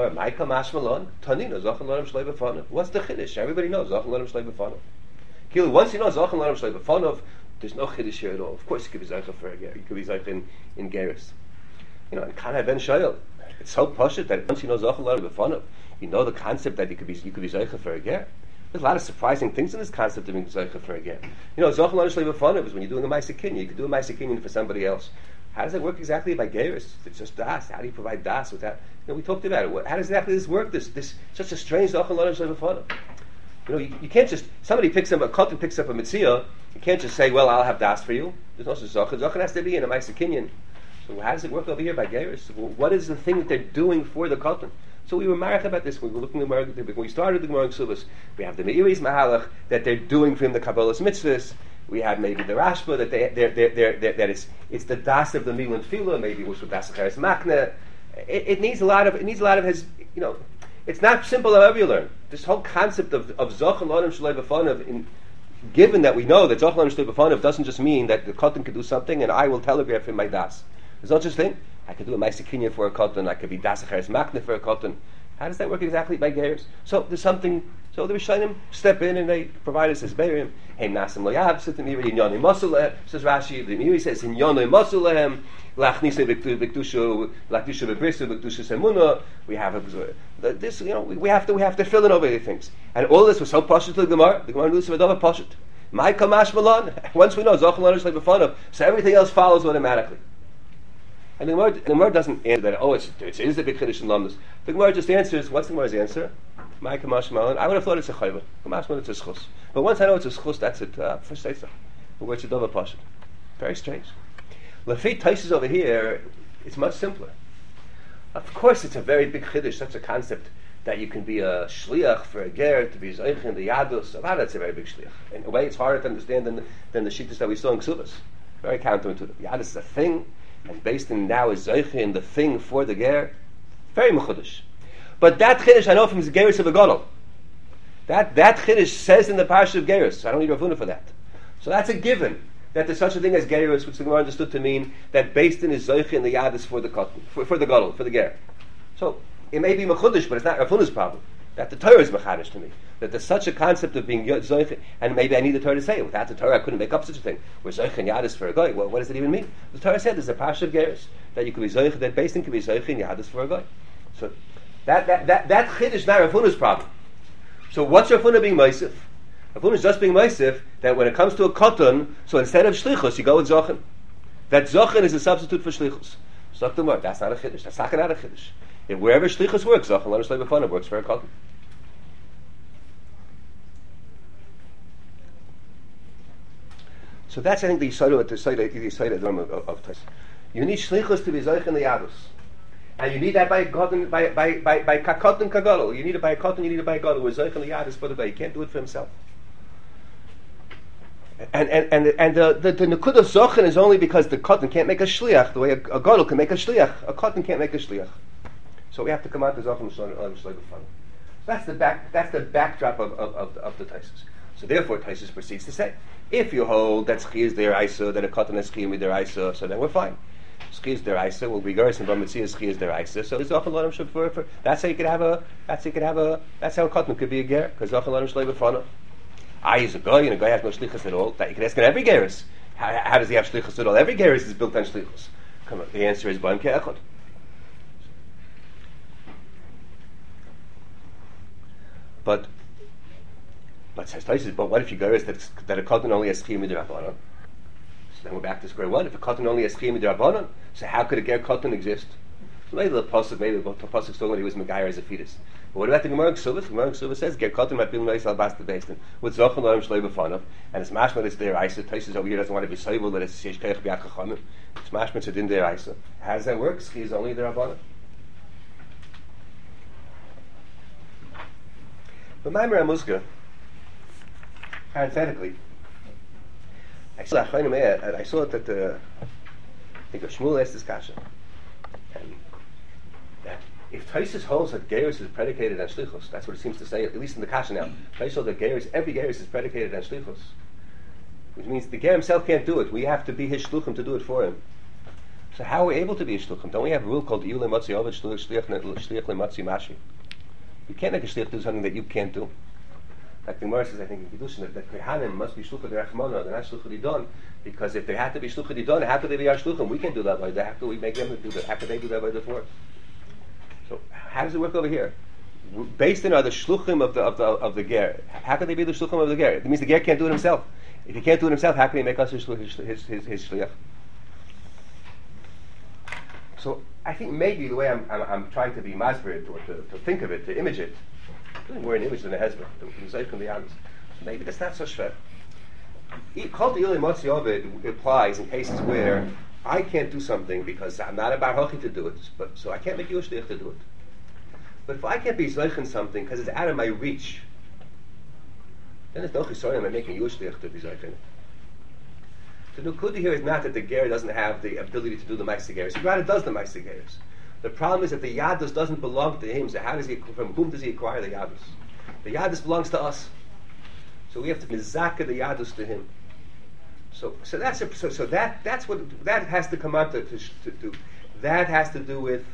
chiddush? Everybody knows zachan l'adam shlei b'fanav. Once you know zachan l'adam shlei b'fanav, there's no chiddush here at all. Of course, you could be zeicha for a ger. You could be zeicha in, in geras. You know, and Kana ben Shayel, it's so pashut that once you know zachan l'adam b'fanav, you know the concept that you could be you could be zeicha for a ger. There's a lot of surprising things in this concept of being zeicha for a ger. You know, zachan l'adam shlei b'fanav is when you're doing a ma'aseh kinyan. You could do a ma'aseh kinyan for somebody else. How does that work exactly by geras? It's just das. How do you provide das with that? You know, we talked about it. What, how does exactly this work? This this such a strange zachan l'adam shlei b'fanav. You know, you, you can't just somebody picks up a cotton picks up a mitzvah. You can't just say, "Well, I'll have das for you." There's no such zachan. Zachan has to be in a ma'aseh kinyan. So how does it work over here by geras? Well, what is the thing that they're doing for the cotton? So we were married about this when we were looking at the Gemara. When we started the Gemara in Ksubas, we have the Meiri's Mahalach that they're doing for him the Kabbalah's mitzvahs. We have maybe the Rashba that they they're, they're, they're, they're, that it's it's the das of the Milan Tefillah. Maybe it was for das Acharis Makna. It, it needs a lot of it needs a lot of his you know. It's not simple however you learn. This whole concept of of Zachan l'adam shlei b'fanav, in given that we know that Zachan l'adam shlei b'fanav doesn't just mean that the cotton can do something and I will telegraph him my das. There's not just thing. I could do a ma'aseh kinyan for a cotton. I could be das Acharis Makna for a cotton. How does that work exactly by gears? So there's something. So the Rishonim step in and they provide us as beirim. Hey, nasim loyav sitim iri inyonei masulehem. Says Rashi. The Meiri says inyonei masulehem lachnise v'kedusha lachdusha v'brisu v'kedusha semuna. We have a, this. You know, we, we have to we have to fill in over these things. And all this was so pashut to the Gemara. The Gemara knew this was pashut. My kamash malan. Once we know zachan l'adam shlei b'fanav, so everything else follows automatically. And the Gemara, the Gemara doesn't answer that, oh, it's, it is a big chiddush in Lamdas. The Gemara just answers, what's the Gemara's answer? My kamash malan. I would have thought it's a chayva. Kamash malan, it's a schus. But once I know it's a schus, that's it. Uh, first say so. But where it's a dova pashut. Very strange. Lafit Taisus over here, it's much simpler. Of course, it's a very big chiddush, such a concept that you can be a shliach for a ger, to be zoich in the yadus. Well, that's a very big shliach. In a way, it's harder to understand than the, than the shittas that we saw in Ksubas. Very counterintuitive. Yadus is a thing, and based in now is zoich in the thing for the ger. Very mechudesh. But that chiddush I know from the gerus of a gadol. That that Chiddush says in the Parsha of Gerus. So I don't need Rav Huna for that. So that's a given, that there's such a thing as Gerus, which the Gemara understood to mean that based in his Zoiche and the Yadis for the cotton, for, for the Gadol, for the Ger. So it may be Mechudish, but it's not Rav Huna's problem. That the Torah is Mechadish to me. That there's such a concept of being Zoiche, and maybe I need the Torah to say it. Without the Torah, I couldn't make up such a thing. We're Zoiche and Yadis for a Goy. Well, what does it even mean? The Torah said there's a Parsha of Gerus, that you could be Zoiche, that based in can be Zoiche and Yadis for a Goy. So that that that, that Chiddush is not Rav Huna's problem. So what's Rav Huna being Meisif? Rav Huna is just being Meisif that when it comes to a cotton, so instead of Shlichus, you go with Zochen. That Zochen is a substitute for Shlichus. So that's not a Chiddush. That's not a Chiddush. If wherever Shlichus works, Zochen, let us say before, it works for a cotton. So that's, I think, the Yisayda, the Yisayda, the Yisayda of, of, of Tais. You need Shlichus to be Zochen in the Yadus. And you need that by cotton, by by by by cotton kagadol. You need it by a cotton. You need it by a gadol. Where Zoich and Yadis for the guy, he can't do it for himself. And and and and the the, the Nekud of Zochen is only because the cotton can't make a shliach the way a, a gadol can make a shliach. A cotton can't make a shliach. So we have to come out to Zochen Shloim Shloim. That's the back. That's the backdrop of of of, of the Taisus. So therefore, Taisus proceeds to say, if you hold that Schiyah is deraisa, that a cotton is Schiyah deraisa, so then we're fine. Schiyah deraisa will be Geras and Bamitzia Schiyah deraisa. So it's Zochen Ladim Shel for for. That's how you could have a. That's how you could have a. That's how a cotton could be a ger because Zochen Ladim Shel b'fana. I is a guy and a guy has no shlichus at all. That you can ask in every Geras. How, how does he have shlichus at all? Every Geras is built on shlichus. Come on, the answer is Baim Ke'echad. But but says Taisus, but what if you Geras that that a cotton only has Schiyah midrabanan? Then we're back to square one. If a cotton only has Schiyah midrabanan, so how could a ger cotton exist? So maybe the pasuk, maybe the pasuk talking when he was Megayer as a fetus. But what about the Gemara Ksuvah? The Gemara Ksuvah says ger cotton might be nice al basta based with zochen laim shlei b'fanav, and it's mashma that's there isa. Taisus over here doesn't want to be soivel that it's yesh keich b'yad chachamim. It's mashma it's in there isa. How does that work? Schiyah is only the rabbanan. But Maimer Amuzga, parenthetically, I saw I saw it that uh, I think Shmuel asked this kasha, and that if Taisus holds that Gerus is predicated on shlichus, that's what it seems to say, at least in the kasha now. Taisus holds that Gerus, every Gerus is predicated on shlichus, which means the ger himself can't do it. We have to be his shluchim to do it for him. So how are we able to be his shluchim? Don't we have a rule called Iyu lematzi ovid shliach lematzi mashi? You can't make a shliach do something that you can't do. Like the Gemara says, I think in Kiddushin, that the Kohanim must be shluchah derechmana, they're not shluchah didon, because if they have to be shluchah didon, how could they be our shluchim? We can't do that by that. How could we make them do that? How could they do that by the force? So how does it work over here? Based on are the shluchim of the of the of the ger. How could they be the shluchim of the ger? It means the ger can't do it himself. If he can't do it himself, how can he make us his his his, his, his shliach? So I think maybe the way I'm I'm, I'm trying to be masberid or to, to think of it, to image it. Doing more an image than a husband. Maybe that's not so shver. Called the Yuli Motzi Ovid applies in cases where I can't do something because I'm not a bar hochi to do it, but so I can't make you a shliach to do it. But if I can't be zoich in something because it's out of my reach, then it's no chisorim. I'm making you a shliach to be zoich in it. The nukuda here is not that the ger doesn't have the ability to do the ma'aseh geros. He rather does the ma'aseh geros. The problem is that the yadus doesn't belong to him. So how does he? From whom does he acquire the yadus? The yadus belongs to us. So we have to mizaka the yadus to him. So, so that's a, so, so that that's what that has to come out to, to, to do. That has to do with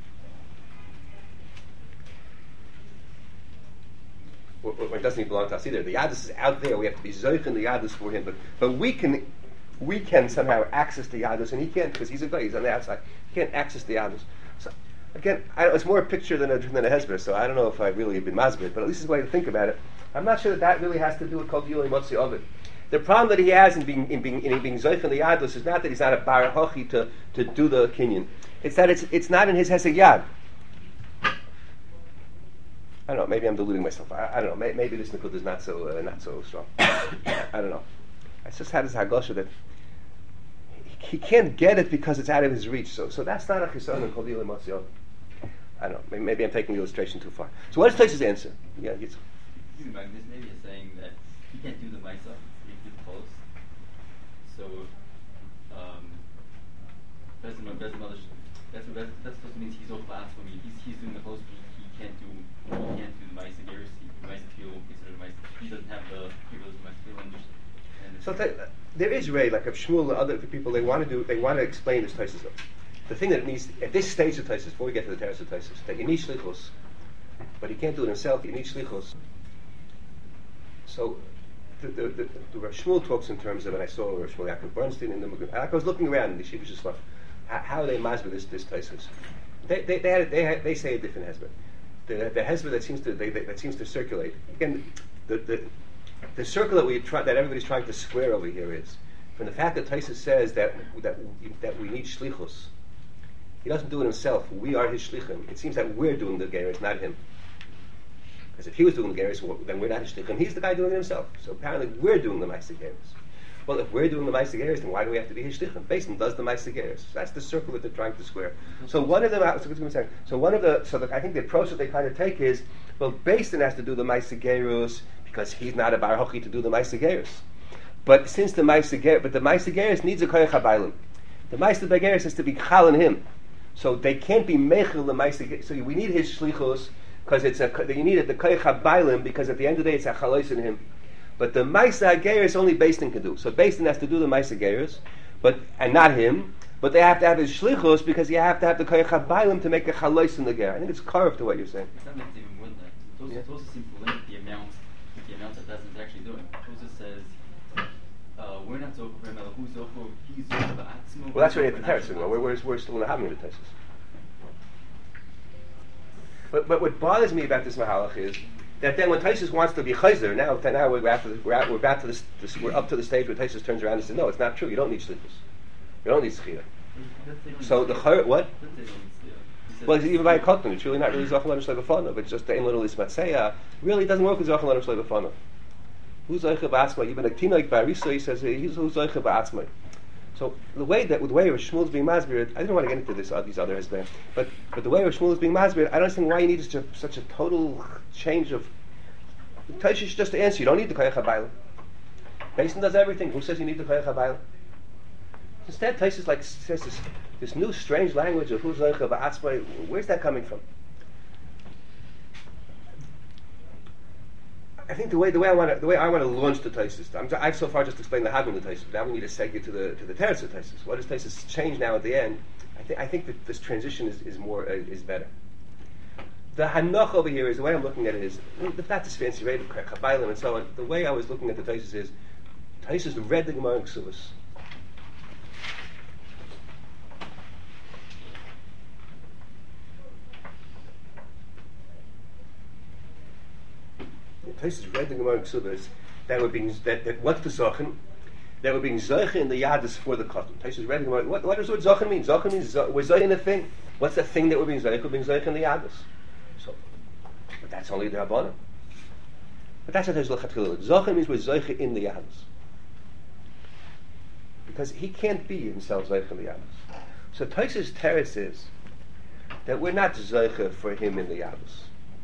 well, it doesn't even belong to us either. The yadus is out there. We have to be zoich in the yadus for him. But but we can we can somehow access the yadus, and he can't because he's a guy. He's on the outside. He can't access the yadus. So again, I don't, it's more a picture than a than a hezbollah. So I don't know if I really have been masbid, but at least it's a way to think about it. I'm not sure that that really has to do with kol yuli motzi ovid. The problem that he has in being in being in being zoich in the yadus is not that he's not a bar hochi to, to do the kinyan. It's that it's it's not in his hesed yad. I don't know. Maybe I'm deluding myself. I, I don't know. Maybe, maybe this nikud is not so uh, not so strong. I don't know. I just had this hagosha that he, he can't get it because it's out of his reach. So so that's not a chisaron in kol yuli motzi ovid. I don't know. Maybe, maybe I'm taking the illustration too far. So what is Taisus' answer? Yeah, it's. This maybe is saying that he can't do the Maisa, he can do the close. So, um, that's another, that's another, that's, that's, that's what means he's off last for me. He's, he's doing the close, he, he can't do he can't do the Ma'aseh Geras. He Ma'aseh Tefillah won't consider the Ma'aseh. He doesn't have the people of Ma'aseh Tefillah. And just and So th- there is Ray, like of Shmuel and other people, they want to do, they want to explain this Taisus. The thing that it needs at this stage of Taisus, before we get to the terrace of Taisus, that you need shlichus, but he can't do it himself. You need shlichus. So the the, the, the Rav Shmuel talks in terms of, and I saw Rav Shmuel Yaakov Bernstein in the Mugim. I was looking around in the Yeshiva Shlach, how, how are they masber this this Taisus? They they they, had, they, had, they say a different hezbollah. The the hezbollah that seems to they, they, that seems to circulate again. The the the circle that we try, that everybody's trying to square over here is from the fact that Taisus says that that that we need shlichus. He doesn't do it himself. We are his shlichim. It seems that we're doing the geras, not him. Because if he was doing the geras, then we're not his shlichim. He's the guy doing it himself. So apparently we're doing the ma'aseh geras. Well, if we're doing the ma'aseh geras, then why do we have to be his shlichim? Basin does the ma'aseh geras. That's the circle that they're trying to square. So one of the so one of the so the, I think the approach that they kind of take is, well, Basin has to do the ma'aseh geras because he's not a bar hochi to do the ma'aseh geras. But since the ma'aseh geras, but the ma'aseh geras needs a koyach habaylim. The ma'aseh geras has to be chal in him. So they can't be mechel the ma'aseh. So we need his shlichus because it's a. You need it the koyach habaylim because at the end of the day it's a chalois in him. But the ma'aseh geras only Beistin can do. So Beistin has to do the ma'aseh geras, but and not him. But they have to have his shlichus because you have to have the koyach habaylim to make a chalois in the ger. I think it's carved to what you're saying. It's not meant to even more than that. Those, Yeah. those seem to limit the amount, the amount that Bezin is actually doing. Those says. Uh, we're not so who's so he's so Well, that's already at the terrace. Well, we're, we're, we're still in the having of the Taisus. But but what bothers me about this mahalach is that then when Taisus wants to be chayzer, now now we're after we're, at, we're back to this, this we're up to the stage where Taisus turns around and says, no, it's not true. You don't need shlichus. You don't need schira. So the chayr what? Well, even by a cotton, it's really not really zochan l'nus le'bafanav. It's just the ein little ismatzeya. Really, it doesn't work with zochan l'nus le'bafanav. Who's zoicha ba'atzmai? Even a tinoik ba'arisa, he says he's who's zoicha ba'atzmai. So the way that the way Rav Shmuel is being masbired, I don't want to get into this uh, these other hezbollah, but but the way Rav Shmuel is being masbired, I don't understand why you need such a, such a total change of. Taisus just to answer, you don't need the koyach habayil. Basin does everything. Who says you need the koyach habayil? Instead, Taisus like says this this new strange language of who's zoicha ba'atzmai. Where's that coming from? I think the way the way I want to the way I want to launch the Taisus. I'm, I've so far just explained the Hadron of the Taisus. Now we need to segue to the to the Teretz of Taisus. What does Taisus change now at the end? I think I think that this transition is, is more uh, is better. The Hanoch over here is the way I'm looking at it is not this fancy way of Kabbalah and so on. The way I was looking at the Taisus is Taisus read the Gemara in Ksuvos. Taisus read the Gemara in Ksuvos that were being that, that what's the Zochen? That were being Zochen in the Yadis for the Cotton. Taisus read the Gemara. What, what does the word Zochen mean? Zochen means zo, we're Zochen in a thing. What's the thing that we're being Zochen? We're being Zochen in the Yadis. So, but that's only the Rabbanim. But that's what Taisus Lechatchil. Zochen means we're Zochen in the Yadis. Because he can't be himself Zochen in the Yadis. So Taisus' teretz is that we're not Zochen for him in the Yadis.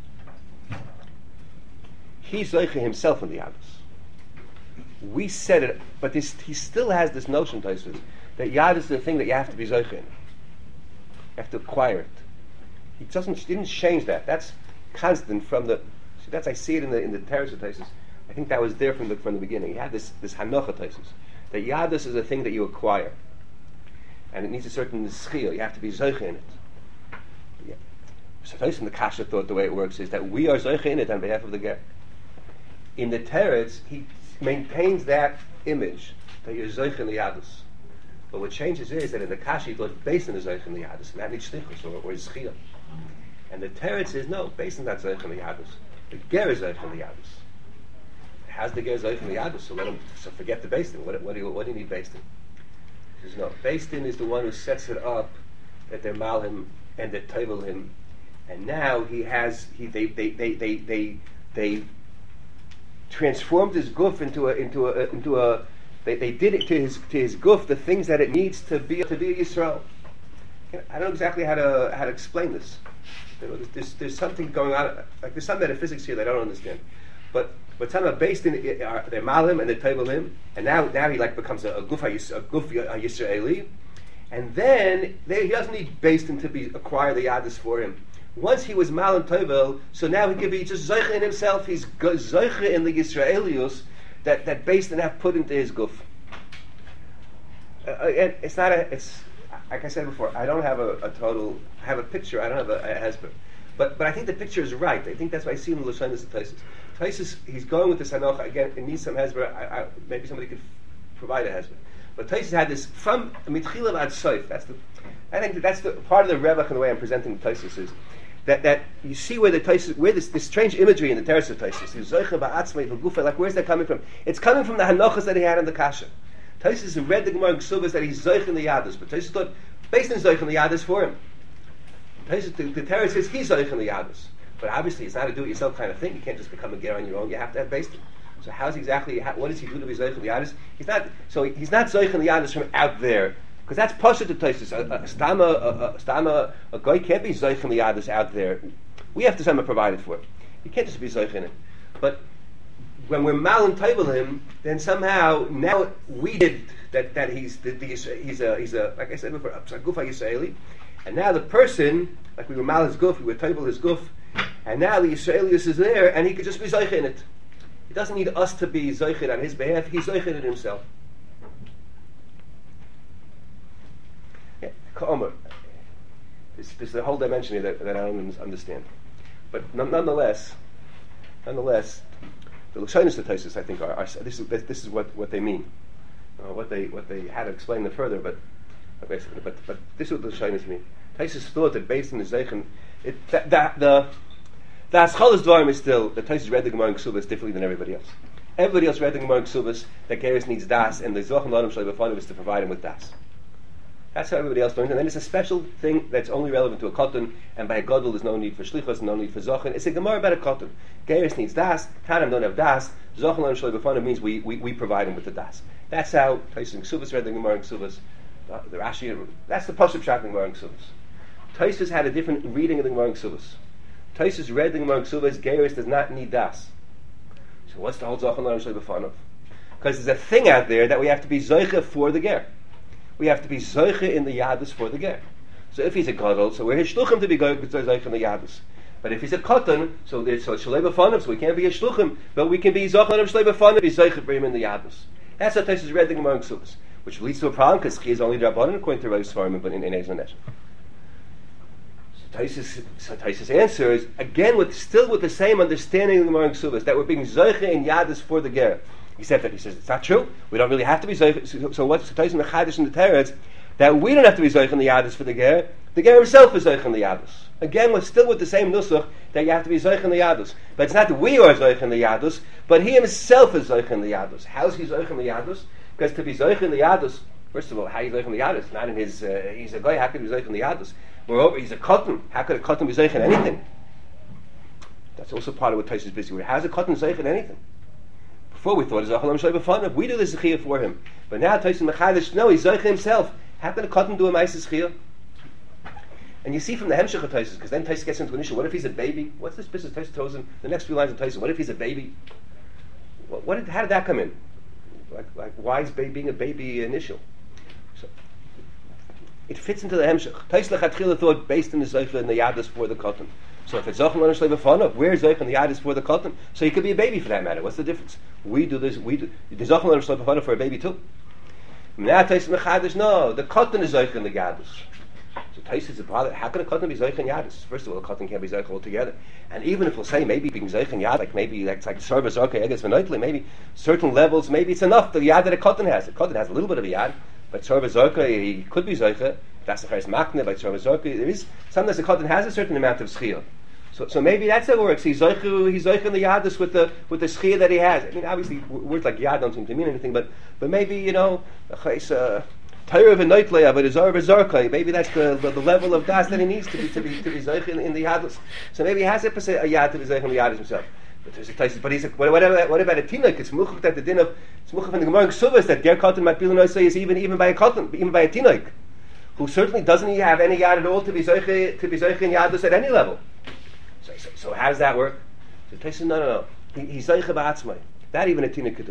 He's Zoche himself in the Yadis. We said it, but this, he still has this notion, Taisus, that Yadis is the thing that you have to be Zoche in. You have to acquire it. He doesn't. He didn't change that. That's constant from the. See, that's I see it in the in the Teretz of Taisus. I think that was there from the from the beginning. He had this this Hanocha Taisus, that Yadis is a thing that you acquire, and it needs a certain schil. You have to be Zoche in it. Yeah. So Taisus in the Kasha thought the way it works is that we are Zoche in it on behalf of the Ger. In the Teretz, he maintains that image that you're Zoich in the Yadus. But what changes is that in the Kashi, he goes based on the Zoich in the Yadus, and that needs Shlichus or, or Zchiyah. And the Teretz is no, based on that Zoich in the Yadus. The Ger is Zoich in the Yadus. How's the Ger Zoich in the Yadus? So let him so forget the based in. What, what, do you, what do you need based in? He says no, based in is the one who sets it up that they mal him and they table him, and now he has he they they they they they, they transformed his guf into a into a into a they, they did it to his to his guf the things that it needs to be to be a Yisrael. I don't know exactly how to how to explain this. You know, there's, there's something going on, like there's some metaphysics here that I don't understand. But but some are based in it, are, they mal him and they table him, and now now he like becomes a, a guf a guf a Yisraeli, And then they, he doesn't need based to be acquire the yadis for him. Once he was mal and tovel, so now he can be just zoiche in himself. He's zoiche in the Yisraelius that that based and have put into his guf. Uh, and it's not a. It's like I said before. I don't have a, a total. I have a picture. I don't have a, a husband. But but I think the picture is right. I think that's why I see him in Lashonis and Taisus. Taisus, he's going with this hanocha again. It needs some hezbollah. I, I, maybe somebody could f- provide a hezbollah. But Taisus had this from mitchilah ad soif. That's the. I think that that's the part of the revach in the way I'm presenting the Taisus is that that you see where the Taisus, where this, this strange imagery in the terrace of Taisus. Like where's that coming from? It's coming from the hanochas that he had in the kasha. Taisus read the Gemara in Ksubas that he's zoich in the yadus, but Taisus thought based on zoich in the yadus for him. Taisus, the, the terrace says he's zoich in the yadus. But obviously, it's not a do-it-yourself kind of thing. You can't just become a ger on your own. You have to have based. So, how's exactly? How, what does he do to be zoich in the yadus? He's not. So he's not zoich in the yadus from out there, because that's pasha to Taisus. A, a, a stama, a, a stama, a guy can't be zoich in the yadus out there. We have to somehow provide it for. You can't just be zoich in it. But when we're mal and table him, then somehow now we did that. That he's the, the, he's a he's a like I said before, a gufa Yisraeli, and now the person like we were mal his guf, we were table his guf. And now the Yisraelius is there, and he could just be zoich in it. He doesn't need us to be zoich on his behalf. He's zoich in it himself. Yeah, Ka'omer. This, this is a whole dimension here that, that I don't understand. But nonetheless, nonetheless, the Lashonis of Taisus, I think, are, are this is this is what, what they mean, uh, what they what they had to explain it further. But but but, but this is what the Lashonis mean. Taisus thought that based on the zeichen, it that, that the The Aschalas Dvarim is still, the Taisus read the Gemara in Ksubas differently than everybody else. Everybody else read the Gemara in Ksubas that Geras needs das, and the Zochen L'Adam Shalei B'Fanav is to provide him with das. That's how everybody else learns. And then it's a special thing that's only relevant to a Kotten, and by a Gadol there's no need for Shlichus, no need for Zochen. It's a Gemara about a Kotten. Geras needs das, Tanam don't have das, Zochen L'Adam Shalei B'Fanav means we, we, we provide him with the das. That's how Taisus in Ksubas read the Gemara in Ksubas. Uh, the Rashi, that's the Pashup Shach in the Gemara in Ksubas. Taisus had a different reading of the Gemara in Ksubas. Taisus read the Gemara in Ksubas, Geras does not need das. So what's the whole Zochen L'Adam Shalei B'Fanav? Because there's a thing out there that we have to be Zoiche for the Ger. We have to be Zoiche in the Yadus for the Ger. So if he's a Gadol, so we're his Shluchim to be Zoiche in the Yadus. But if he's a Kotten, so it's so Shalei B'Fanav, so we can't be a Shluchim, but we can be Zochen L'Adam Shalei B'Fanav, be Zoiche for him in the Yadus. That's how Taisus read the Gemara in Ksubas, which leads to a problem because he is only Rabbanan according to Rav Svarim but in Ezra Nesh. Taisus, so Taisus answers again with still with the same understanding of the Gemara in Ksubas that we're being zoiche in yadus for the ger. He said that he says it's not true. We don't really have to be zoiche. So, so what's so Taisus mechadish in the teretz that we don't have to be zoiche in the yadus for the ger. The ger himself is zoiche in the yadus. Again, we're still with the same nusach that you have to be zoiche in the yadus. But it's not that we are zoiche in the yadus, but he himself is zoiche in the yadus. How is he zoiche in the yadus? Because to be zoiche in the yadus, first of all, how is he zoiche in the yadus? Not in his. Uh, he's a guy. How can he be zoiche in the yadus? Moreover, he's a cotton. How could a cotton be zeich in anything? That's also part of what Taisus is busy with. How's a cotton zeich in anything? Before we thought he's a cholam shlei b'fanav. We do the zechiyah for him. But now Taisus mechadish, no, he's zeich himself. How can a cotton do a ma'aser zechiyah? And you see from the hemshech of Taisus, because then Taisus gets into an issue. What if he's a baby? What's this business? Taisus throws in the next few lines of Taisus. What if he's a baby? What, what did, how did that come in? Like, like why is ba- being a baby an issue? So, it fits into the hemshech. Taisus lechatchila thought based on the zeicha and the yadus for the cotton. So if it's zochen l'adam shlei b'fanav, where's zeicha and the yadus for the cotton? So he could be a baby for that matter. What's the difference? We do this. We do the zochen l'adam shlei b'fanav for a baby too. Now Taisus mechadish, no, the cotton is zeicha and the yadus. So Taisus is a bother. How can a cotton be zeicha and yadus? First of all, a cotton can't be zeicha altogether. And even if we'll say maybe being zeicha and yadus, like maybe that's like service, okay, I guess v'noitli, maybe certain levels, maybe it's enough the yad that a cotton has. A cotton has a little bit of a yad. But Tzorva Zorka, he could be Zoicha. That's the first Makne by Tzorva Zorka. There is sometimes the cotton has a certain amount of schiyah. So, so maybe that's how it works. He's Zoicha, he's Zoicha in the Yadus with the with the schiyah that he has. I mean, obviously, words like Yad don't seem to mean anything, but but maybe you know, Torah v'noitleya, but Tzorva Zorka. Maybe that's the, the the level of das that he needs to be to be to be Zoicha in, in the Yadus. So maybe he has a, a Yad to be Zoicha in the Yadus himself. But there's a Taisus, but he's a, what, what, about, what about a tinok? It's muchuk that the din of it's muchuk in the Gemara in Ksubas that ger cotton might be say is even even by a cotton, even by a tinok, who certainly doesn't have any yad at all to be zoiche to be zoiche in yadus at any level. So, so, so how does that work? So Taisus, no, no, no. He, he's zoiche ba'atzmai. That even a tinok could do.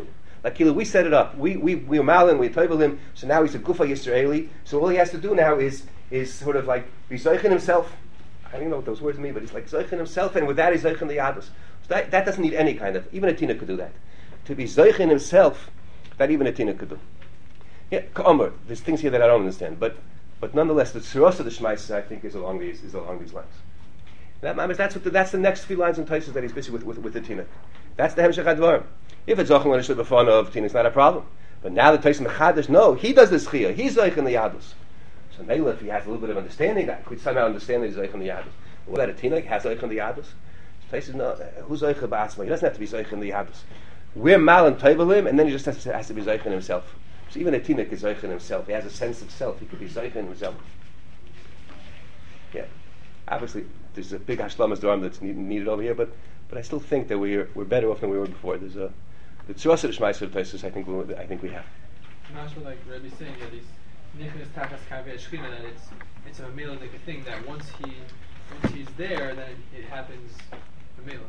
Like Kila, we set it up. We we we were malin, we toivel him. So now he's a gufa Yisraeli. So all he has to do now is is sort of like be zoichin himself. I don't even know what those words mean, but he's like zoichin himself, and with that he's zoichin the yadus. So that that doesn't need any kind of. Even a tina could do that. To be zoichin himself, that even a tina could do. Yeah, Ka'amr, there's things here that I don't understand, but but nonetheless, the tzuros of the Shmais, I think, is along these is along these lines. That matters. That's what the, that's the next few lines in Taisus that he's busy with with, with the tina. That's the hemshech hadvarim. If it's zochim l'nishli b'fana of tina, it's not a problem. But now the Taisus mechadash, no, he does the schiyah. He's zoich in the yadus. So maybe if he has a little bit of understanding, that could somehow understand that he's zoich in the yadus. What about a tina has zoich in the yadus? Taisus no, who's zoich ba'atzma? He doesn't have to be zoich in the yadus. We're mal and toivelim, and then he just has to, has to be zoich in himself. So even a tina is zoich in himself. He has a sense of self. He could be zoich in himself. Yeah, obviously there's a big hashlamas dorm that's need, needed over here, but but I still think that we're we're better off than we were before. There's a the tzuras of the Shmais of Taisus. I think we I think we have. Not sure, like Rebbe saying that these nichnas tachas kaveh shchina, that it's it's a mamela like a thing that once he once he's there, then it, it happens mamela.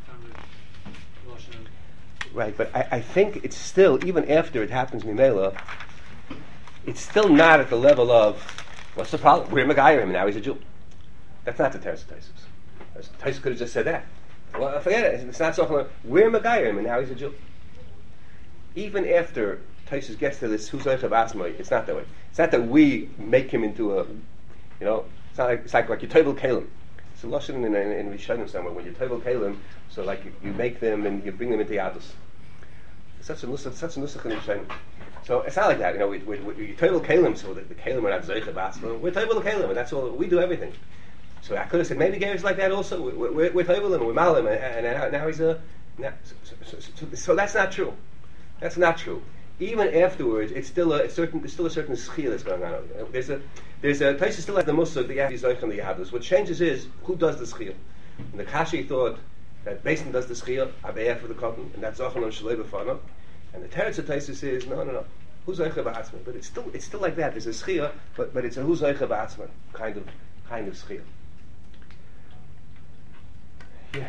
Right, but I, I think it's still, even after it happens mimela, it's still not at the level of, what's the problem? We're Megayim, and now he's a Jew. That's not the Teres of Taisus. Taisus could have just said that. Well, forget it. It's not so. We're Megayim, and now he's a Jew. Even after Taisus gets to this Huzoich of Asmai, it's not that way. It's not that we make him into a, you know, it's not like, it's like, like you Tovel Kalim. It's a lashon in, in, in Rishonim somewhere. When you Tovel Kalim, so like you, you make them and you bring them into Yadus. It's such a nusach, such a nusach in Rishonim. So it's not like that. You know, we we, we you Tovel Kalim, so the, the Kalim are not Zoich of Asmai. We're Tovel Kalim, and that's all. We do everything. So I could have said maybe Gary's like that also. We're we're, we're Tovel him, we're Malim, and, and now he's a. Now, so, so, so, so, so that's not true. That's not true. Even afterwards, it's still a, a certain. There's still a certain schiyah that's going on. There's a, there's a. Taisa still has the musag that you have these zoich and the yadus. What changes is who does the schiyah. And the Kashi thought that Basin does the schiyah, Abeya for the cotton, and that's Zochon and Shalei b'fana. And the Teretz of Taisa says no, no, no. Who's zoich ba'atzman? But it's still, it's still like that. There's a schiyah, but but it's a who's zoich ba'atzman kind of, kind of schiyah. Yeah.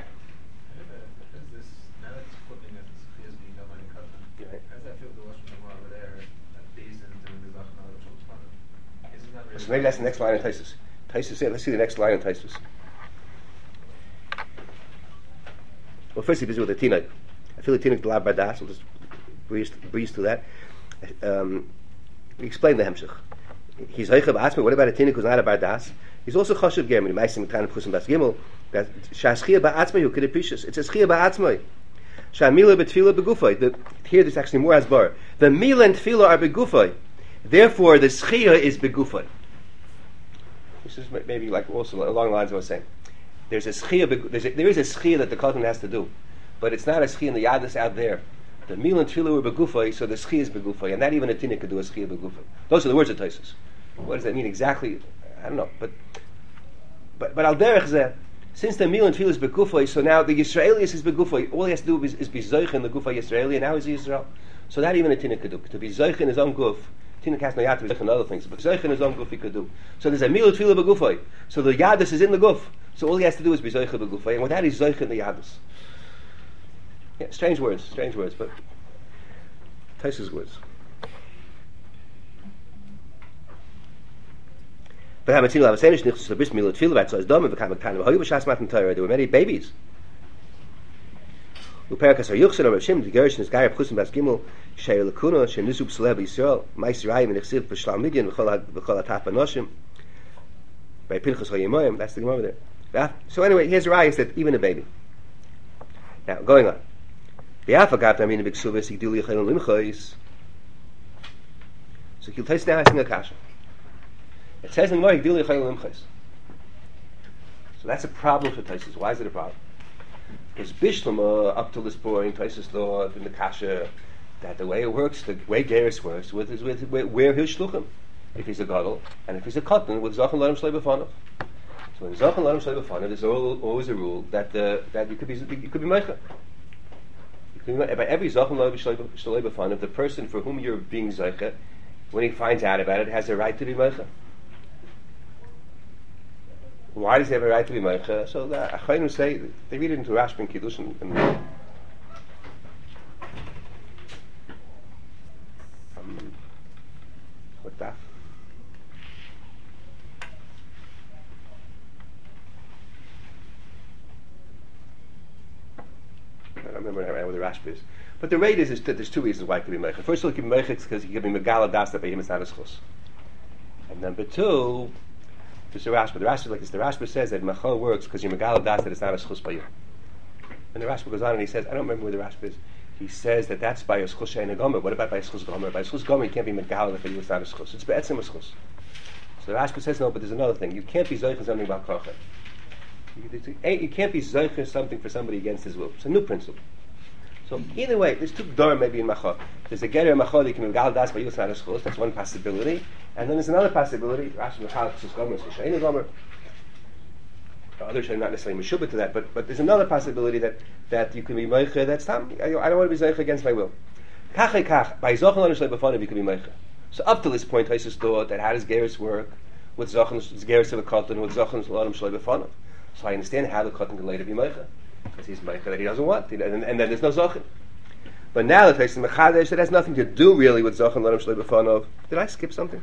So maybe that's the next line in Taisus. Taisus, yeah, let's see the next line in Taisus. Well, first, he's busy with the Tinai. I feel the Tinai D'Lav Bardas. We'll just breeze, breeze through that. Um, we explained the Hemshech. He's Heichav Atzmi. What about a Tinai who's not a Bardas? He's also Choshev Germany. Meisim Tan Pusim Bas Gimel. That Shashchia Ba'atzmi who could appreciate. It's a Schia Ba'atzmi. Shamila B'Tfila B'Gufay. Here, there's actually more asbar. The Mila and Tfila are B'Gufay. Therefore, the Schia is B'Gufay. This is maybe like also along the lines of what I was saying. There's a schiyah, there's a, there is a schiyah that the cotton has to do, but it's not a schiyah in the yadness out there. The meal and tefillah were begufay, so the schiyah is begufay, and not even a tinnik could do a schiyah begufay. Those are the words of Taisus. What does that mean exactly? I don't know, but but but al derech zeh, since the meal and tefillah is begufay, so now the Yisraelis is begufay. All he has to do is, is be zoich in the gufa Yisraeli, and now he's Yisrael. So that even a tinnik could do. To be zoich in his own guf. Tinnik has no yad to be zoich in other things, but zoich in his own guf he could do. So there's a meal and tefillah begufay. So the yadus is in the guf. So all he has to do is be zoich begufay, and with that he's zoich in the yadus. Yeah, strange words, strange words, but Taisus words. But there were many babies. Uperakas are yuchsin or Hashem, the Gerish and his guy Pusim Bas Gimel, Sheir Lakuna, Shem Nisub Celeb Yisrael, Ma'is Rayim and Ichsiv B'Shlam Midian, V'chol HaTaf Anoshim, by Pinchas HaYemoyim, that's the Gemara there. So anyway, here's the rayas that even a baby. Now, going on. B'Afagav Namin B'Ksuvas Yigdili Yechayim Limchais. So he'll taste now asking a kasha. It says in the Gemara Yigdili Yechayim Limchais. So that's a problem for Taisus. Why is it a problem? Because Bishlama, up till this point, Taisus thought in the kasha that the way it works, the way Geras works, with is with where he'll shluchim. If he's a gadol, and if he's a cotton, with Zachan Larim Shlei B'Fanav. So in Zachan Larim Shlei B'Fanav, there's always a rule that uh, that you could be you could be meicha. By every Zachan Larim Shlei B'Fanav, the person for whom you're being zeicha, when he finds out about it, has a right to be meicha. Why does he have a right to be meicha? So the Achayim say they read it into Rashi and Kiddush and, and remember right where the Rashba is. But the rate is, is that there's two reasons why it could be meichel. First of all, it could be meichel because he could be megala das that by him it's not a schus. And number two, there's the Rashba. The Rashba is like this. The Rashba says that meichel works because you're megala das that it's not a schus by you. And the Rashba goes on and he says, I don't remember where the Rashba is. He says that that's by a schus she'ein gomer. What about by a schus gomer? By a schus gomer, you can't be megala that by you it's not a schus. It's be'etzim a schus. So the Rashba says no, but there's another thing. You can't be zoich something about kocha. You, you can't be zoich something for somebody against his will. It's a new principle. So either way, there's two door maybe in Machor. There's a getter in Machor that can be gal das by Yusar Eschus. That's one possibility. And then there's another possibility. Rashi Machal Tzus Gomer Shein Gomer. Others are not necessarily meshubah to that, but but there's another possibility that that you can be meicher. That's tam. I, I don't want to be zeicher against my will. Kach kach by zochen on shlei b'fanav you can be meicher. So up to this point, Taisus thought that how does Geras work with zochen Geras of a cotton with zochen l'adam shlei b'fanav. So I understand how the cotton can later be meicher. Because he's meicher that he doesn't want, and, and, and then there's no zochen. But now the Taisus mechadesh that has nothing to do really with zochen l'adam shlei b'fanav. Did I skip something?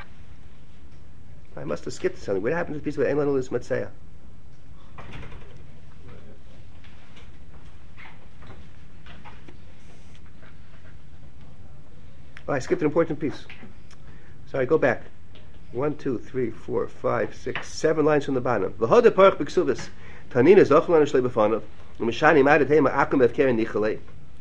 I must have skipped something. What happened to the piece with Ein Lanu Lis Matzea? Oh, I skipped an important piece. Sorry, go back. One, two, three, four, five, six, seven lines from the bottom. V'hoda parach b'ksuvas. Tanina zochel lanu shlei b'fanav. U'mishani ma'adet heima akum evkeren nichalei.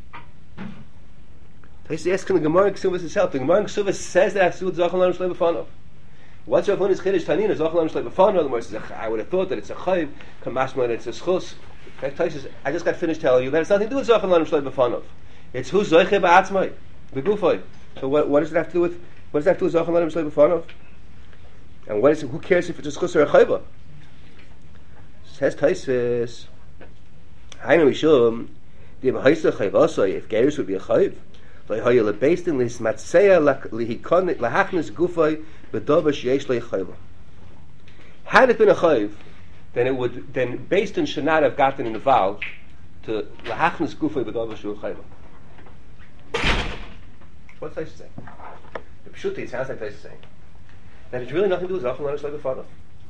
Taisi asking the Gemara in Ksuvas itself. The Gemara in Ksuvas says that Asud zochel lanu shlei b'fanav. What's Rav Huna's chiddush? Tanina zochel lanu shlei b'fanav. The Gemara says, I would have thought that it's a chayv, kamashma, and it's a schus. Taisi, I just got finished telling you that it's nothing to do with zochel lanu shlei b'fanav. It's who's zoiche ba'atzmai, b'gufay. So what, what does it have to do with what does that have to do with zochel lanu shlei b'fanav? And what is it, who cares if it's a schus or a chayva? Says Taisus, Hainu Mishum, the Mahaisa Chayvasai, if Geras would be a chayv, Lahayla based in Lis Matzea Lihikon Lahachnis Gufay Bedobash Yesh Le Chayva. Had it been a chayv, then it would then based in should not have gotten involved to Lahachnis Gufay Bedobash Le Chayva. What's Taisus saying? The Pshuti, it sounds like Taisus saying that it's really nothing to do with zochel lanu shlei b'fanav.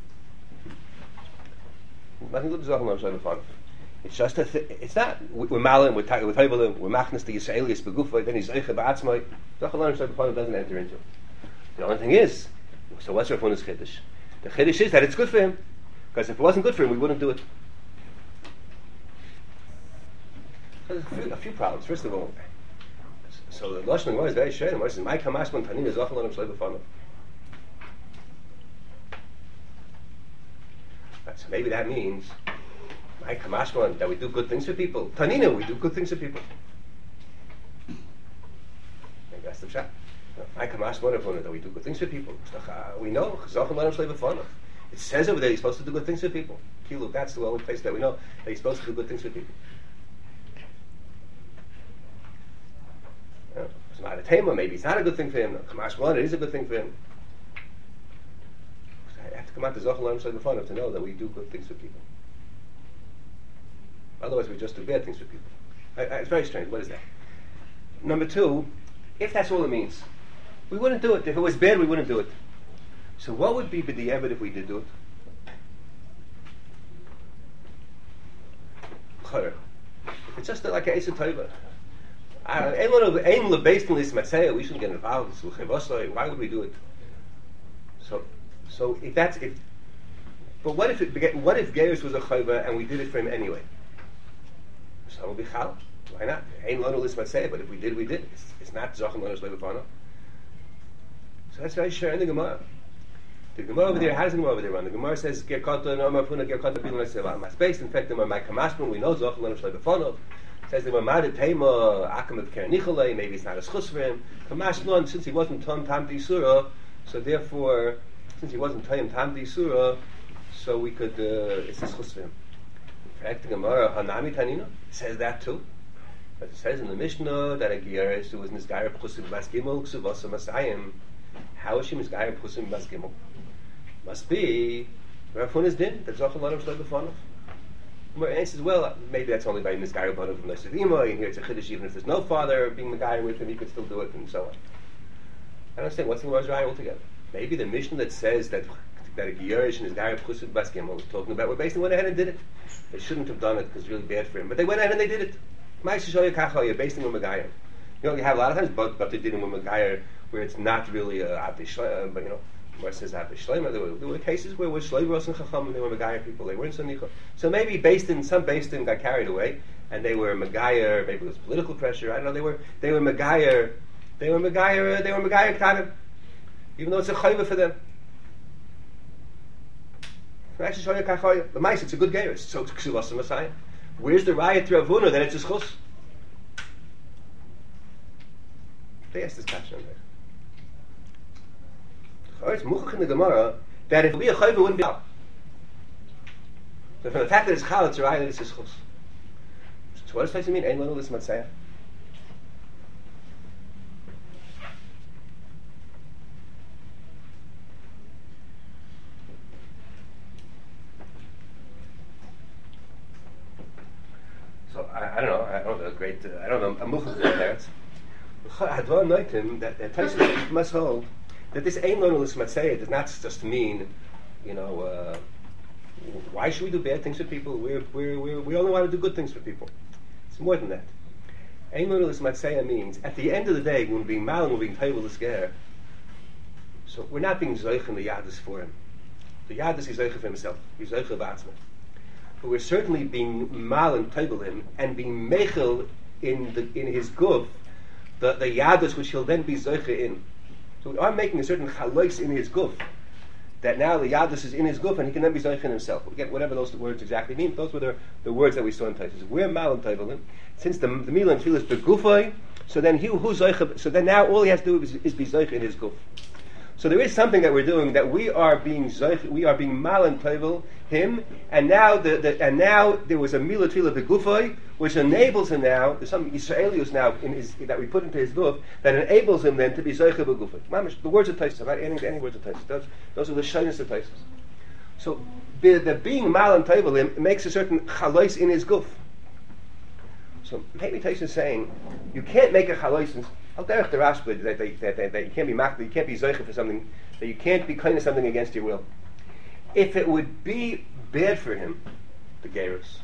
Nothing to do with zochel lanu shlei b'fanav. It's just a th- it's not we're malim, we're ta- we're tayvalim, we're machnas the Yisraelis begufay, then he's zeicha ba'atzmai. Zochel lanu shlei b'fanav doesn't enter into it. The only thing is, so what's Rav Huna's chiddush? The chiddush is that it's good for him, because if it wasn't good for him, we wouldn't do it. So there's a few, a few problems. First of all, so the lashon Gemara is very straight. The Gemara says, "My kamashman tanin is zochel lanu shlei b'fanav." So maybe that means my kamashman that we do good things for people. Tanina, we do good things for people. Maybe that's the shot. My kamashman that we do good things for people. We know it says over there he's supposed to do good things for people. Kilu, that's the only place that we know that he's supposed to do good things for people. Yeah. It's not a tema. Maybe it's not a good thing for him. Kamashman, it is a good thing for him. I have to come out to Zochel Lanu Shlei B'fanav to know that we do good things for people. Otherwise, we just do bad things for people. I, I, it's very strange. What is that? Number two, if that's all it means, we wouldn't do it. If it was bad, we wouldn't do it. So, what would be the evidence if we did do it? If it's just like a Eisa Taiva, we shouldn't get involved. Why would we do it? So. So if that's if, but what if it what if Geras was a chayva and we did it for him anyway? So it would be chal. Why not? Ain't lanu lis matzeh, but if we did, we did. It's, it's not zochel lanu shlei b'fanav. So that's very sure in the Gemara. The Gemara over there, how does the Gemara over there run? The Gemara says ger kata no mafuna ger kata bilun eseva masbeis. In fact, the my kamashman we know zochel lanu shlei b'fanav. Says the Gemara tema akam of keren nichalei. Maybe it's not a schus for him. Kamashman, since he wasn't tom tam disura, so therefore. Since he wasn't Tayyim Tam D'Isura, so we could, uh, it's a schus for him. In fact, the Gemara, Hanami Tanina, says that too. But it says in the Mishnah that a Geras who was Mizgayr Pchusim Bas Gimel, Ksuvasa Masayim, how is she Mizgayr Pchusim Bas Gimel? Must be, Rav Huna's din, that Zochel Lanu Shlei B'fanav. And he says, well, maybe that's only by Mizgayr B'fanav from Nesivima, and here it's a Chiddush, even if there's no father being Mizgayr with him, he could still do it, and so on. I don't understand, what's the Gemara's Raya altogether? Maybe the Mishnah that says that that a Giyarish and his Gayar Pchusim Bas Gimel was talking about, well, basically went ahead and did it. They shouldn't have done it because it's really bad for him, but they went ahead and they did it. Ma'aseh shoya kachoya, based on Megayim. You know, you have a lot of times, but but they did in Megayim where it's not really a Abdi Shleima, but you know, where it says Abdi Shleima. There were, there were cases where it was Shleiros and Chacham, and they were Megayim people. They weren't Sanicha. So maybe based in some based in got carried away, and they were Megayim. Maybe it was political pressure. I don't know. They were they were Megayim. They were Megayim. They were Megayim Ktanim, even though it's a chayva for them. Actually, show you kachoya. The mice, it's a good gear. It's so ksuvas the Messiah. Where's the riot to Ravuna that it's a schus? They asked this question there. It's muchach in the Gemara that if it would be a chayva, it wouldn't be out. So from the fact that it's chal, it's a riot that it's a schus. So what does it mean? Ein little this Messiah. So I, I don't know. I don't know. A great. Uh, I don't know. A muchach there. Hadvar noitim that that Tosfos must hold that this ain't loneliness matzeh does not just mean, you know, uh, why should we do bad things for people? We're, we're, we're, we only want to do good things for people. It's more than that. Ain't loneliness matzeh means at the end of the day when we're being mal and we're being table this ger, so we're not being zoich in the yadus for him. The yadus is zoich for himself. He's zoich of atzma. But we're certainly being mal and table him and being mechel in the in his guf. The, the yadus which he'll then be zoiche in. So we are making a certain chalois in his guf, that now the yadus is in his guf and he can then be zoiche in himself. We get whatever those words exactly mean. Those were the, the words that we saw in places. We're mal and since the the milah and tefillah is begufay, so then he who zoiche. So then now all he has to do is, is be zoiche in his guf. So there is something that we're doing that we are being zoich, we are being mal and tevel him, and now the, the and now there was a milah tefillah begufay, which enables him now. There's some Yisraelius now in his that we put into his guf that enables him then to be zoich begufay. The words of Tosfos, I'm not adding to any words of Tosfos. Those, those are the shyness of Tosfos. So the, the being mal and tevel him makes a certain chalois in his guf. So maybe Tosfos is saying you can't make a chalois. Al derech the Rashba that, that, that, that, that you can't be mach, you can't be zoiche for something, that you can't be kind of something against your will. If it would be bad for him, the gerus,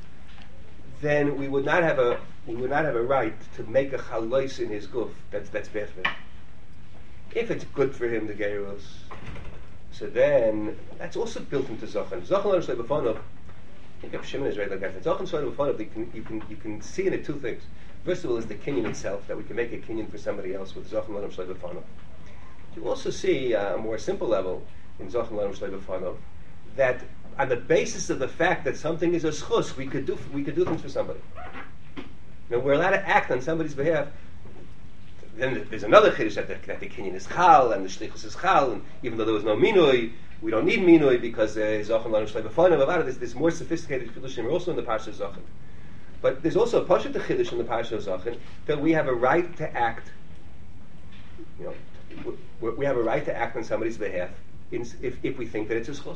then we would not have a we would not have a right to make a chalois in his guf. That's that's bad for him. If it's good for him, the gerus, so then that's also built into Zachan. Zachan lo nishlo b'fanov. I think if Shimon is right like that. Zachan lo nishlo b'fanov. You can you can you can see in it two things. First of all, is the kinyan itself, that we can make a kinyan for somebody else with Zachan L'Adam Shlei B'Fanov. You also see uh, a more simple level in Zachan L'Adam Shlei B'Fanov that on the basis of the fact that something is a schus, we could do we could do things for somebody. Now we're allowed to act on somebody's behalf. Then there's another chiddush that the, that the kinyan is chal and the shlichus is chal, and even though there was no minui, we don't need minui because Zachan L'Adam Shlei B'Fanov. About it, there's, there's more sophisticated chiddushim also in the parsha of Zachan. But there's also a pashat chiddush in the Parsha of Zachan that we have a right to act. You know, we, we have a right to act on somebody's behalf in, if, if we think that it's a schos.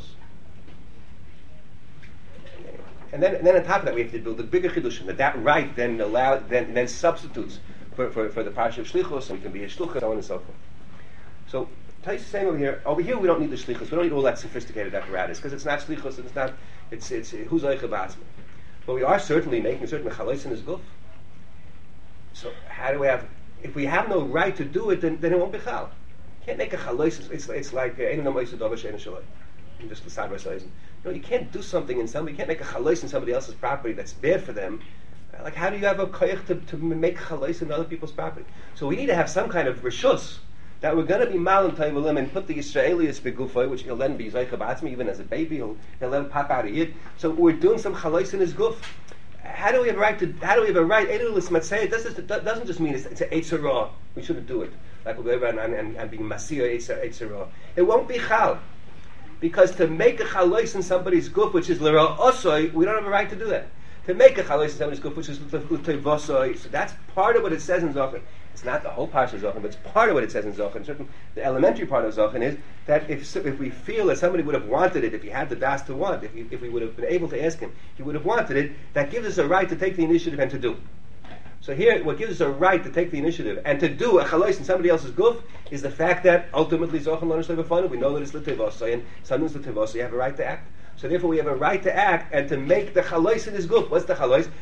And then, and then on top of that, we have to build a bigger chiddushim that that right then allow then then substitutes for, for, for the Parsha of Shlichus, and can be a shluchah, so on and so forth. So Tosfos is saying over here, over here we don't need the shlichus, we don't need all that sophisticated apparatus because it's not shlichus, it's not it's it's who's oicha b'atzma. But we are certainly making a certain chalois in his guf. So how do we have? If we have no right to do it, then, then it won't be chal. You can't make a chalois. It's it's like ein nam oisad davar she'ein shaloi. Just the side by side. You know, you can't do something in somebody. You can't make a chalois in somebody else's property that's bad for them. Like how do you have a koyach to, to make chalois in other people's property? So we need to have some kind of reshus that we're going to be mal and tayvulim and put the Yisraelius begufay, which he'll then be zoicha b'atzmi, even as a baby, he'll, he'll then pop out of it. So we're doing some chalois in his guf. How do we have a right to? How do we have a right? Eilulis matzeh. It doesn't, doesn't just mean it's, it's an eitzerah. We shouldn't do it. Like we'll go over and, and, and being masir eitzerah. It won't be chal, because to make a chalois in somebody's guf, which is l'ra osoi, we don't have a right to do that. To make a chalois in somebody's guf, which is l'tevosoi, so that's part of what it says in Zachan. It's not the whole parsha of Zachan, but it's part of what it says in Zachan. Certain, the elementary part of Zachan is that if if we feel that somebody would have wanted it, if he had the das to want, if, he, if we would have been able to ask him, he would have wanted it, that gives us a right to take the initiative and to do. So here, what gives us a right to take the initiative and to do a chalois in somebody else's guf is the fact that ultimately Zachan Lo Nishlo B'Fanov, we know that it's l'tevosai, and something's l'tevosai, you have a right to act. So therefore we have a right to act and to make the chalois in his guf. What's the chalois?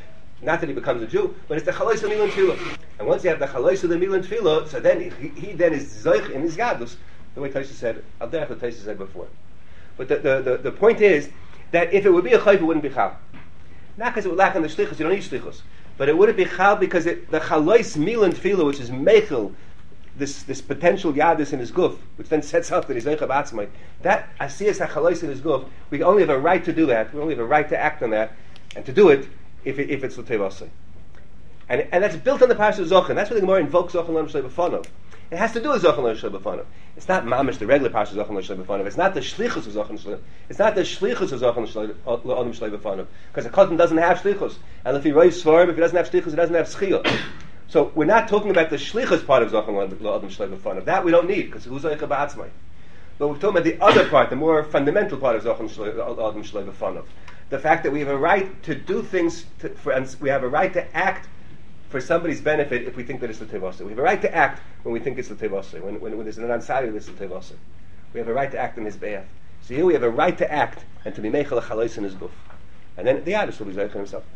Not that he becomes a Jew, but it's the Chalois of Milan Tefillah. And once you have the Chalois of the Milan Tefillah, so then he, he then is Zoich in his Gadlus, the way Taisa said, Al Derech what Taisa said before. But the, the, the, the point is that if it would be a Chayv, it wouldn't be Chal. Not because it would lack on the Shlichus, you don't need Shlichus. But it wouldn't be Chal because it, the Chalois Milan Tefillah, which is Mechel, this this potential Yadis in his Guf, which then sets up that he's Zoich B'atzmai, that Asiyas HaChalois in his Guf, we only have a right to do that, we only have a right to act on that, and to do it if, it, if it's L'Tevasai. And and that's built on the Parsha of Zochen. That's what the Gemara invokes Zochen Lam Shlei B'Fanov. It has to do with Zochen Lam Shlei B'Fanov. It's not Mamish, the regular Parsha of Zochen Lam Shlei B'Fanov. It's not the Shlichus of Zochen Shlei. It's not the Shlichus of Zochen Lam Shlei B'Fanov. Because a Kotten doesn't have Shlichus. And if he writes Svarim, if he doesn't have Shlichus, he doesn't have Schiyah. So we're not talking about the Shlichus part of Zochen Lam Shlei B'Fanov. That we don't need, because who's Zoich B'Atzmai. But we're talking about the other part, the more fundamental part of Zochen Lam Shlei B'Fanov. The fact that we have a right to do things, to, for, and we have a right to act for somebody's benefit if we think that it's the Tevasai. We have a right to act when we think it's the Tevasai. When, when, when there's an ansari, it's the Tevasai. We have a right to act in his behalf. So here we have a right to act and to be meichel chalois in his guf. And then the Yadis will be Zoich himself.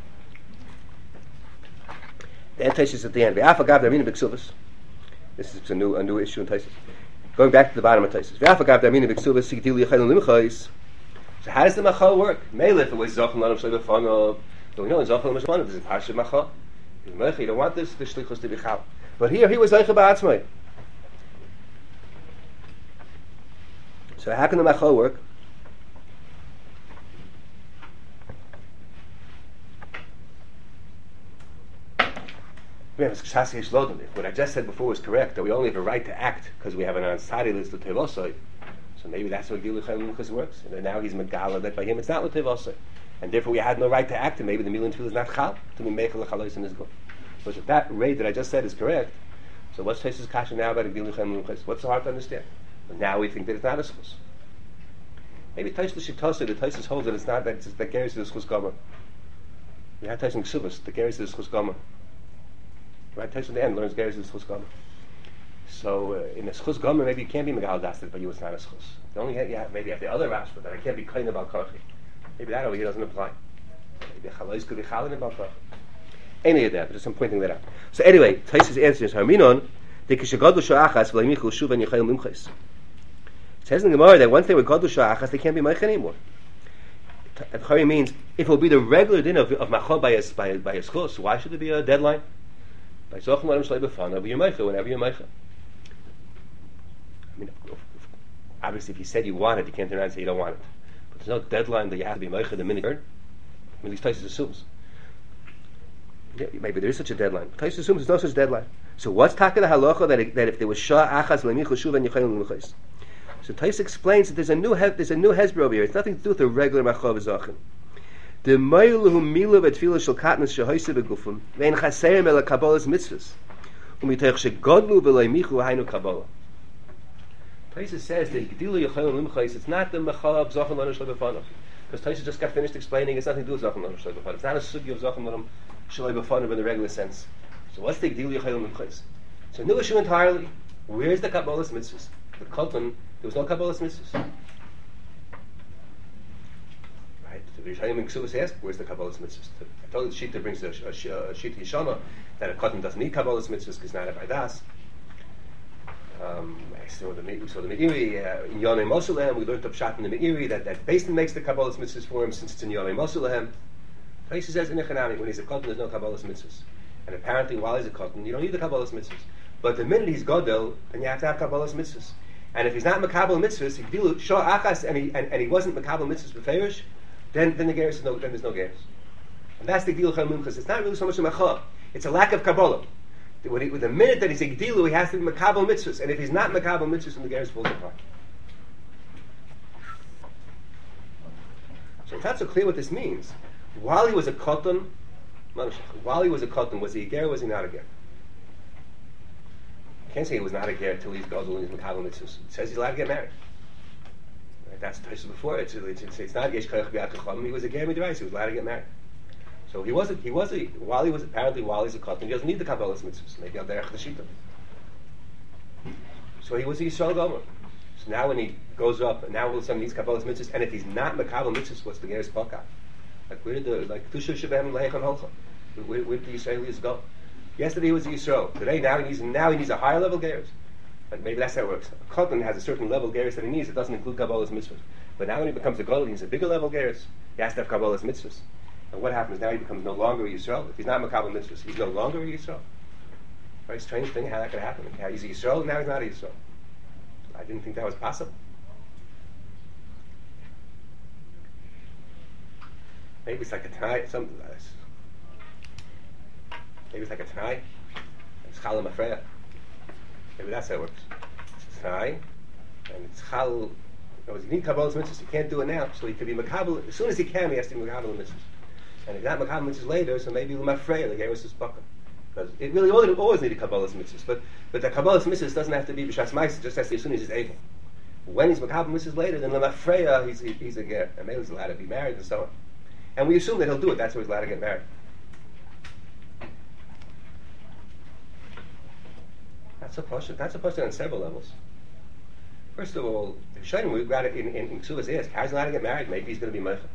The end Taisus at the end. V'afagav d'amina b'ksuvas. This is a new, a new issue in Taisus. Going back to the bottom of Taisus. V'afagav d'amina b'ksuvas sigdil yichayim limchais. So how does the machal work? Meileh, if it was Zochen Lam Shlei B'Fanov. But we know in Zochen Lam Shlei B'Fanov there's a parsha machal. You don't want this, the shlichus to be chal. But here, he was Zoich B'Atzmai. So how can the machal work? If what I just said before was correct, that we only have a right to act because we have an ansari list of tevosai, so maybe that's what Gilui Chayim Luchas works. And now he's megala that by him it's not l'tevosai. And therefore we had no right to act, and maybe the Milan Tefillah is not chal, to be meichel l'chalois in his guf. But if that rate that I just said is correct, so what's Taisus Kasha now about a Gilui Chayim Luchas? What's so hard to understand? But now we think that it's not a schus. Maybe Taisus Shitosai, the Taisus holds that it's not, that it's that carries to the schus gomer. We had Taisus Ksuvas, the carries to the schus gomer. Right, Taisus in the end learns carries to the schus gomer. So uh, in a schus gomer, maybe you can't be megal dasted, but you it's not a schus. The only you have, maybe you have the other rashba that I can't be kain about kochi. Maybe that over here doesn't apply. Maybe chalois could be chalin about kochi. Any of that, but just I'm pointing that out. So anyway, Taisus answers Harminon, the kishagadlu sha'achas v'leimichul shuv and yechayim limchais. It says in the Gemara that once they were gadlu sha'achas, they can't be meich anymore. Chari means if it will be the regular din of, of machal by a by, by a schus, why should there be a deadline? By zochim l'adam shlei b'fanav, you're meicha whenever you're meicha. I mean, obviously, if you said you want it, you can't turn around and say you don't want it. But there's no deadline that you have to be meicha the minute you earn. I mean, these Taisus assumes. Yeah, maybe there is such a deadline. Taisus assumes there's no such deadline. So what's taka the halacha that, that if there was shah achas leimichul shuv and yechayim l'chais? So Taisus explains that there's a new he- there's a new hezbollah over here. It's nothing to do with the regular machav zachin. The meiluhu milu v'tfilah shel katnas shehoyse begufim ve'en chaserim el kabbalas mitzvahs u'miteich shegodlu v'leimichu hainu kabbalah. Taisus says that gdilu yechayim l'chais. It's not the machav zachin l'anu shlei b'fanav. Because Taisus just got finished explaining it's nothing to do with zachin l'anu shlei b'fanav. It's not a sugi of zachin l'anu shlei b'fanav in the regular sense. So what's the gdilu yechayim l'chais? It's a new issue entirely. Where's the kabbalas mitzvahs? The Kolton, there was no Kabbalas mitzvahs. Right? So the Yishayim and Ksuvas asked, where's the Kabbalas mitzvahs? I told the Shita brings a, a, a Shita Yishama that a Kolton doesn't need Kabbalas mitzvahs because not a Vaidas. Um, I saw the, we saw the Meiri, uh, in Yonei Mosulehem, we learned up Pshat in the Meiri that, that Basin makes the Kabbalas mitzvahs for him since it's in Yonei Mosulehem. Taisus says in Echanami, when he's a Kolton, there's no Kabbalas mitzvahs. And apparently, while he's a Kolton, you don't need the Kabbalas mitzvahs. But the minute he's Godel, then you have to have Kabbalas mitzvahs. And if he's not Makabal mitzvahs, if you show achas and he and, and he wasn't Makabal mitzvahs beferish, then then the geras is no then there's no geras. And that's the Gdilu Chayim because it's not really so much a machal. It's a lack of Kabbalah. With, he, with the minute that he's a Gdilu, he has to be Makabal mitzvahs, and if he's not Makabal mitzvahs, then the geras falls apart. So it's not so clear what this means. While he was a koton, while he was a koton, was he a ger? Was he not a ger? Can't say he was not a ger until he's gadol and he's makabel mitzvahs. It says he's allowed to get married. Right? That's the Taisus before. It's, it's, it's, it's not yesh koyach b'yad chacham. He was a ger midrais. He was allowed to get married. So he was. A, he was a, while he was apparently while he's a koton, he doesn't need the kabbalas mitzvahs. Maybe al derech the shita. So he was a Yisrael gomer. So now when he goes up, and now all of a sudden he's kabbalas mitzvahs, and if he's not makabel mitzvahs, what's the ger's poka? Like where did the like tushu shabem leichan holcha? Where, where did the Israelis go? Yesterday he was the Yisrael. Today, now he needs now he needs a higher level gerus. Like maybe that's how it works. A Kotan has a certain level gerus that he needs. It doesn't include Kabbalah's mitzvahs. But now when he becomes a Gadol, he needs a bigger level gerus. He has to have Kabbalah's mitzvahs. And what happens now? He becomes no longer a Yisrael. If he's not Makabal mitzvahs, he's no longer a Yisrael. Very strange thing how that could happen. How he's a Yisrael, now he's not a Yisrael. I didn't think that was possible. Maybe it's like a Tanai, something like this. Maybe it's like a Tanai. It's Chal Mafreya. Maybe that's how it works. It's a Tanai, and it's Chal. In other words, you need Kabbalah's mitzvahs. You can't do it now, so he could be Makabal. As soon as he can, he has to be Makabal mitzvahs. And if not Makabal mitzvahs later, so maybe Mafreya, the Gerus is Baka. Because it really always, always needed Kabbalah's mitzvahs. But but the Kabbalah's mitzvahs doesn't have to be B'shas Ma'aseh, just has to be as soon as he's able. When he's Makabal mitzvahs later, then the Mafreya, he's, he's a Ger. And maybe he's allowed to be married and so on. And we assume that he'll do it. That's why he's allowed to get married. That's a question. That's a question on several levels. First of all, the Rishonim, we've got it in, in, in Ksuvas is, how's he allowed to get married? Maybe he's going to be Meicha.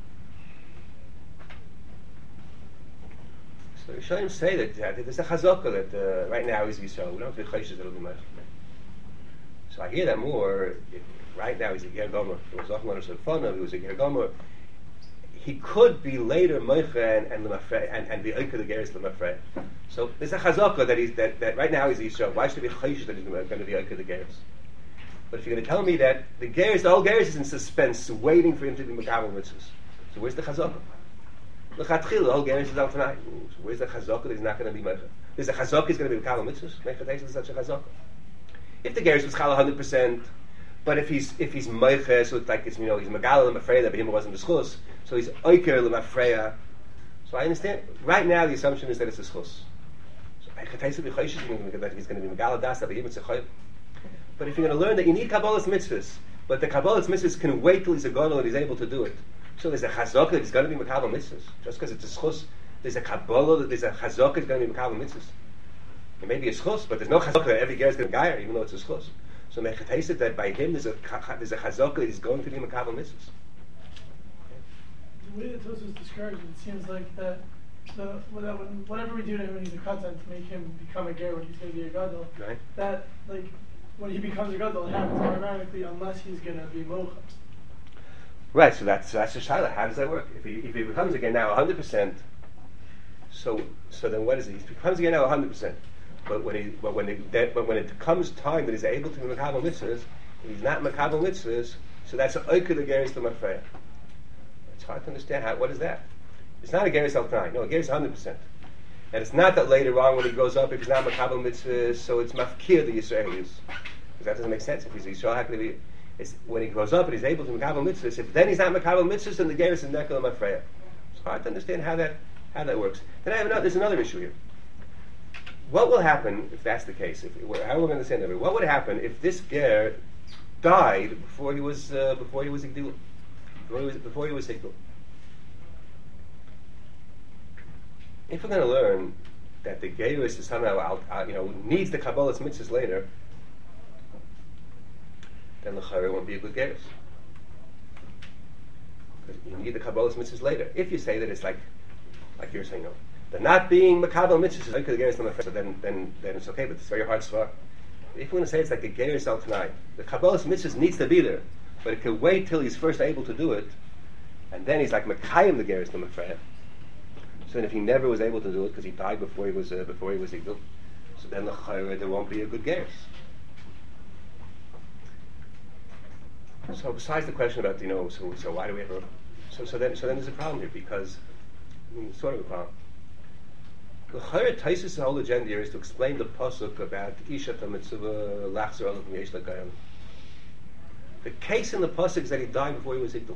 So the Rishonim say that, uh, that there's a chazaka that uh, right now he's Yisrael. We don't have to be Chayshes that it'll be Meicha. So I hear that more. If, right now he's a Ger Gomer. He was Achman or Sefana, he was a Ger Gomer. He could be later Meicha and and and, and the Oika the Geras Lemafrei. So there's a chazaka that he's that, that right now he's Yisrael. Why should it be Chayshes that he's going to be Oika the Geras? But if you're going to tell me that the Geras, the whole Geras is in suspense, waiting for him to be Makabel mitzvahs, so where's the chazaka? The Chatchil, the whole Geras is out tonight. So where's the chazaka that he's not going to be Meicha? There's a chazaka he's going to be Makabel mitzvahs. Meicha is such a chazaka. If the Geras was Chal one hundred percent, but if he's if he's Meicha, so it's like it's you know he's Magal Lemafreya, but him wasn't the schus. So he's Oiker Lemafreya. So I understand. Right now, the assumption is that it's a schus. So I can say that he's going to be Magal Das, but him it's a chayv. But if you're going to learn that you need Kabbalah's mitzvahs, but the Kabbalah's mitzvahs can wait till he's a gadol and he's able to do it. So there's a chazaka that he's going to be Makabel mitzvahs. Just because it's a schus, there's a Kabbalah that there's a chazaka that's going to be Makabel mitzvahs. It may be a schus, but there's no chazaka that every ger is going to gayer, even though it's a schus. So mechateiset that by him there's a there's a chazaka that he's going to be Makabel mitzvahs. The way that Tosfos describes it, it seems like that the whatever we do to him when he's a katan to make him become a ger when he's going to be a gadol, right? That like when he becomes a gadol, it happens automatically unless he's going to be mocha. Right. So that's so that's the shaila. How does that work? If he if he becomes again now one hundred percent, so so then what is he? He becomes again now one hundred percent. But when he but when it that, but when it comes time that he's able to be Makabel mitzvahs, he's not Makabel mitzvahs. So that's an oika the geris to mafreya. It's hard to understand how. What is that? It's not a geris al tanai. No, a geris one hundred percent. And it's not that later on when he grows up, if he's not Makabel mitzvahs, so it's mafkir the Yisraelis. Because that doesn't make sense. If he's Yisrael, how can he be? It's when he grows up and he's able to Makabel mitzvahs. If then he's not Makabel mitzvahs, then the geris is nekel mafreya. It's hard to understand how that how that works. Then I have another. There's another issue here. What will happen if that's the case? If, how will we understand that? What would happen if this ger died before he was uh, before he was Igdil, before he was before he was Igdil? If we're going to learn that the gerus is somehow out, uh, you know, needs the Kabbalah's mitzvahs later, then the chayre won't be a good gerus. Because you need the Kabbalah's mitzvahs later. If you say that it's like, like you're saying, no. The not being Makabel mitzvahs is okay, the gerus so then then then it's okay, but it's very hard svar. If we're going to say it's like the gerus al tonight, the Kabbalah's mitzvahs needs to be there, but it can wait till he's first able to do it, and then he's like Mekayim the gerus lemafreya. So then if he never was able to do it because he died before he was uh, before he was igdul, so then the chayre there won't be a good gerus. So besides the question about you know so so why do we ever so so then so then there's a problem here because I mean, it's sort of a problem. The Chayre Taisus' whole agenda here is to explain the pasuk about Isha Mitzvah Lachzer Olav Yesh Lagayim. The case in the pasuk is that he died before he was Igdal.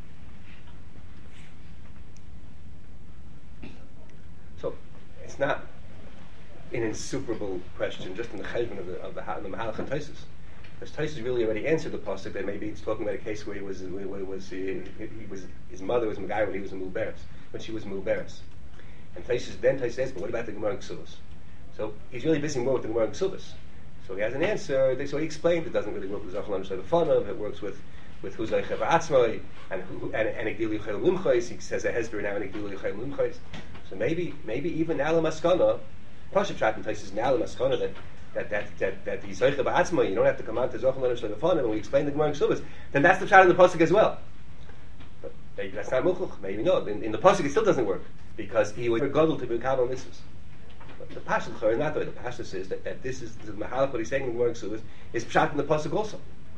So it's not an insuperable question, just in the cheshbon of the of the, the Mahalach and Taisus. Because Taisus really already answered the pasuk that maybe it's talking about a case where he was where, where was he, he was his mother was Megai when he was a Muberes, when she was Muberes. And Taisus then Taisus says, but what about the Gemara and Ksubas? So he's really busy more with the Gemara and Ksubas. So he has an answer. So he explained it doesn't really work with Zachal Anushay B'Fanav. It works with with Huzay Cheva Atzmai and and and Igdilu Chayim Limchais. He says a Hezber now and Igdilu Chayim Limchais. So maybe maybe even Alam Askana, Pasha Pshat and Taisus in Alam Askana that that that that that he's Zoicha Ba'atzma, you don't have to come out to Zochel Lenush Levafonim, and we explain the Gemara in Ksubas, then that's the Pshat in the Pasuk as well. But maybe that's not Muchuch, maybe no. In, in the Pasuk it still doesn't work, because he was Gadol to be Kabbalah Mitzvahs. But the Pasuk is not the way. The Pasuk says that, that this is, the Mahalach, what he's saying in the Gemara in Ksubas, is Pshat in the Pasuk also.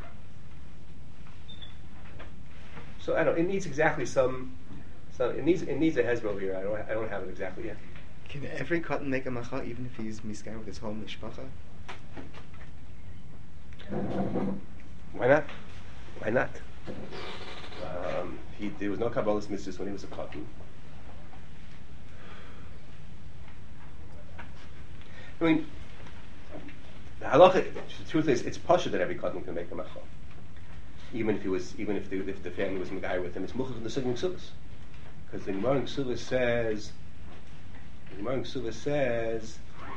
So I don't. It needs exactly some. So it needs it needs a hezbollah over here. I don't I don't have it exactly yet. Can every cotton make a macha even if he's misguided with his whole mishpacha? Why not? Why not? Um, he there was no Kabbalah's mitzvahs when he was a cotton. I mean, the halacha. The truth is, it's pasha that every cotton can make a macha. Even if he was, even if the, if the family was megai with him, it's muchach in the Sugim Ksubas. Because the Gemara in Ksubas says, the Gemara in Ksubas says,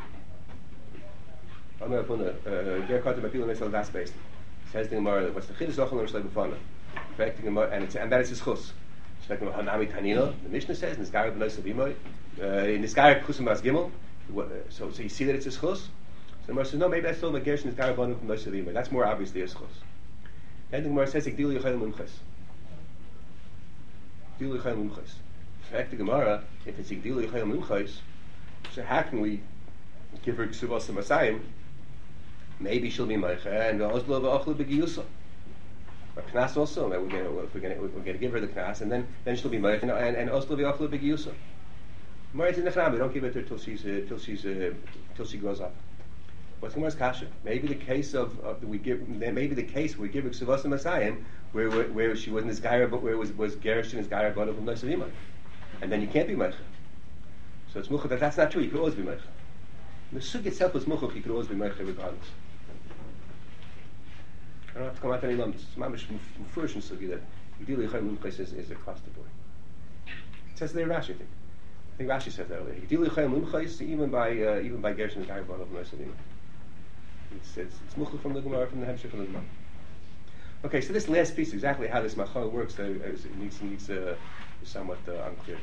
I'm going to put a ger katan b'pilu nesel das based. Says the Gemara, what's the chiddush zochel l'mishlev b'fana? Correct the Gemara, and it's and that is his chus. It's like Hanami Tanina. The Mishnah says, Nisgar b'nois avimoy, in Nisgar kusim as gimel. So, so you see that it's his chus. So the Gemara says, no, maybe that's still a gersh Nisgar b'nu from nois avimoy. That's more obviously his chus. And the Gemara says, "Igdilu yichayim l'mchus." Igdilu yichayim l'mchus. In fact, the Gemara, if it's igdilu yichayim l'mchus, so how can we give her ksuvos and masayim? Maybe she'll be meicha, and ozlo v'ochlu b'giyusa. Or knas also. We're going to we're going we're going to give her the knas, and then then she'll be meicha, and and ozlo v'ochlu b'giyusa. Gemara is in the Chana. We don't give it to her till she's uh, till she's uh, till she grows up. What's Gemara's kasha? Maybe the case of, of we give. Maybe the case where we give her ksuvos and masayim, where, where where she wasn't as gaira, but where it was was gerish and as gaira gone from noisavimah, and then you can't be meicha. So it's muchach that that's not true. You could always be meicha. The sug itself was muchach. You could always be meicha regardless. I don't have to come out to any lumps. It's mamish mufurish in sugi that Yidili Yichayim Lumchais is, is across the board. It says there Rashi, I think. I think Rashi says that earlier. Yidili Yichayim Lumchais, even by uh, even by Gershon and Garibon of Noisavim. It's it's it's muchach from the Gemara, from the Hemshech from the Gemara. Okay, so this last piece, exactly how this machal works, uh, is, it needs needs uh, is somewhat uh, unclear.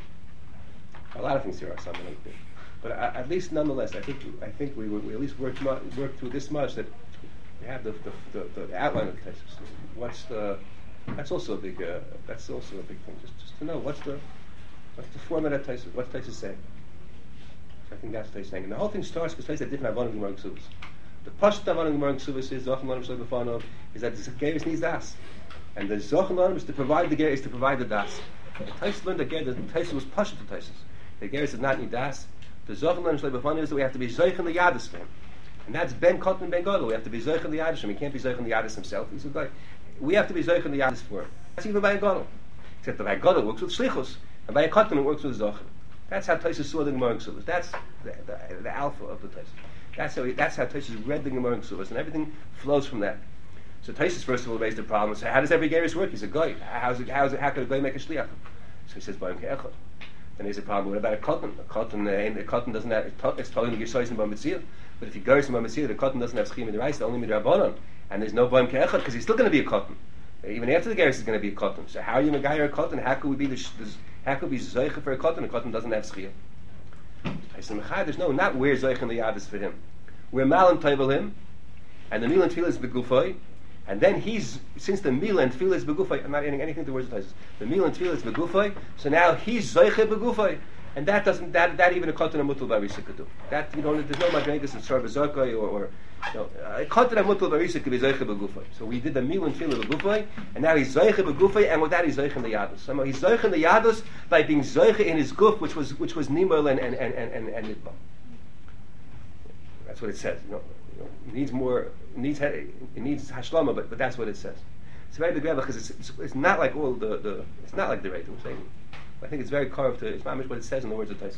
A lot of things here are somewhat unclear, but uh, at least nonetheless, I think I think we we at least worked mu- worked through this much that we have the the, the, the outline of the text. What's the that's also a big uh, that's also a big thing. Just just to know what's the what's the format of Taisus, what's Taisus saying. So I think that's what Taisus saying, and the whole thing starts because Taisus had different avonim gemara ksuvas. The pashut avonim gemara ksuvas is Zochen Lanim Shlei B'Fanov is that the Geras needs das, and the Zochen Lanim is to provide the Geras is to provide the das. Taisus learned that Geras, Taisus was pashut to Taisus. The Geras does not need das. The Zochen Lanim Shlei B'Fanov is that we have to be Zochen the Yadis for him. And that's Ben Kotten Ben Gadol. We have to be Zochen the Yadis. He can't be Zochen the Yadis himself. He's a guy. We have to be Zochen the Yadis for him. That's even by a Gadol. Except that by a Gadol works with Shlichus, and by a Kotten it works with Zochen. That's how Taisus saw the Gemara Ksuvas. That's the, the, the alpha of the Taisus. That's how he, that's how Taisus read the Gemara Ksuvas, and everything flows from that. So Taisus first of all raised the problem and said, how does every Geras work? He's a guy. How's it, how's it, how could a guy make a Shliach? So he says, Ba'im Ke'echad. Then there's a problem. What about a cotton? A cotton, uh, a cotton doesn't have. It's telling you you're in Bamitzir. But if you go in Bamitzir, the cotton doesn't have schema in the rice. Only midrabanan, and there's no Ba'im Ke'echad because he's still going to be a cotton. Even after the Geras is going to be a cotton. So how are you Megayah a cotton? How could we be the? How could we be Zoicha for a cotton? A cotton doesn't have schema. I said, Mechadish, no, not we're Zoich in the Yadis for him. We're Malan Taival him, and the Milan Tefillah is Begufay, and then he's, since the Milan Tefillah is Begufay, I'm not adding anything to the words of Taisus, the Milan Tefillah is Begufay, so now he's Zoich Begufay, and that doesn't, that, that even a Kotan HaMutul Barisa could do. That, you know, there's no Madregas of Shar Bezarkai, or, or, you know, a Kotan HaMutul Barisa could be Zoich Begufay. So we did the Milan Tefillah Begufay, and now he's Zoich Begufay, and with that he's Zoich in the Yadus. Somehow he's Zoich in the Yadus by being Zoich in his Guf, which was, which was Nimel and, and, and, and, and Nidba. That's what it says. You know, you know, it needs more. It needs it needs hashlama, but but that's what it says. It's very big because it's, it's it's not like all the, the it's not like the rate I'm saying. I think it's very carved to. It's not much what it says in the words of Taisus.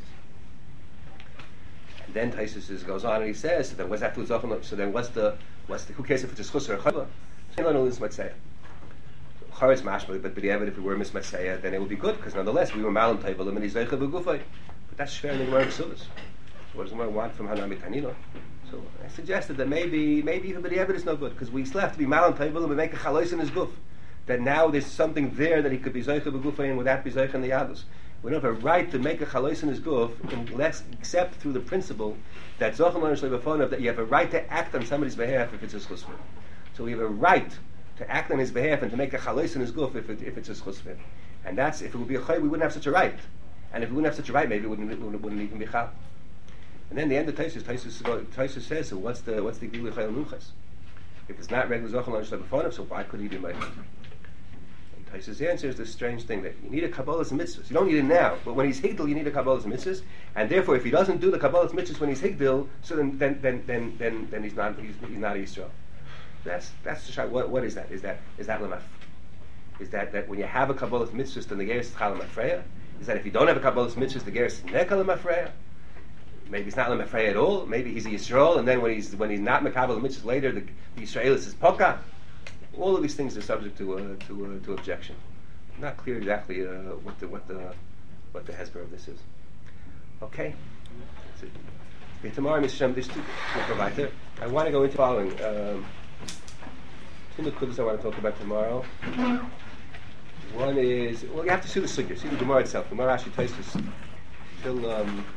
And then Taisus goes on and he says, so then what's that to Zochen? So then what's the what's the who cares if it's a schus or a chayla? I don't know this mitzvah. Charetz mashma, but b'diavad if we were mismatzaya, then it would be good because nonetheless we were malam tayvalim and he's zeicha b'gufay. But that's shver in the Gemara Ksuvas. What does the Gemara want from Hanami Tanina? So I suggested that maybe maybe even b'diavad is no good because we still have to be malam tayvalim and make a chalois in his guf. That now there's something there that he could be zeicha b'gufay and would that be zeicha in the yadus. We don't have a right to make a chalois in his guf unless except through the principle that Zochim Lanish Lebefonav, that you have a right to act on somebody's behalf if it's his chusvin. So we have a right to act on his behalf and to make a chalois in his guf if, it, if it's his chusvin. And that's, if it would be a chay, we wouldn't have such a right. And if we wouldn't have such a right, maybe it wouldn't, it wouldn't, wouldn't even be chal. And then the end of Taisus, Taisus, Taisus says, so what's the what's the Gilui Chayil Nuchas? If it's not regular Zochim Lanish Lebefonav, so why could he be made? His answer is this strange thing that you need a Kabbalah's mitzvahs. You don't need it now, but when he's higdil, you need a Kabbalah's mitzvahs, and therefore, if he doesn't do the Kabbalah's mitzvahs when he's higdil, so then then then then then, then he's not he's, he's not Yisrael. That's that's the shot. What what is that? Is that is that lemaf? Is that that when you have a Kabbalah's mitzvahs, then the geras is chal lemafreya? Is that if you don't have a Kabbalah's mitzvahs, the geras is nekal lemafreya? Maybe it's not lemafreya at all. Maybe he's a Yisrael, and then when he's when he's not mekabel mitzvahs later, the, the Yisraelis is poka. All of these things are subject to uh, to uh, to objection. Not clear exactly uh, what the what the what the hesper of this is. Okay. Okay, tomorrow, Mister Shem, there's two. I want to go into the following. Um, two nekudas I want to talk about tomorrow. One is, well, you have to see the sugya, see the Gemara itself. The Gemara actually takes us till um,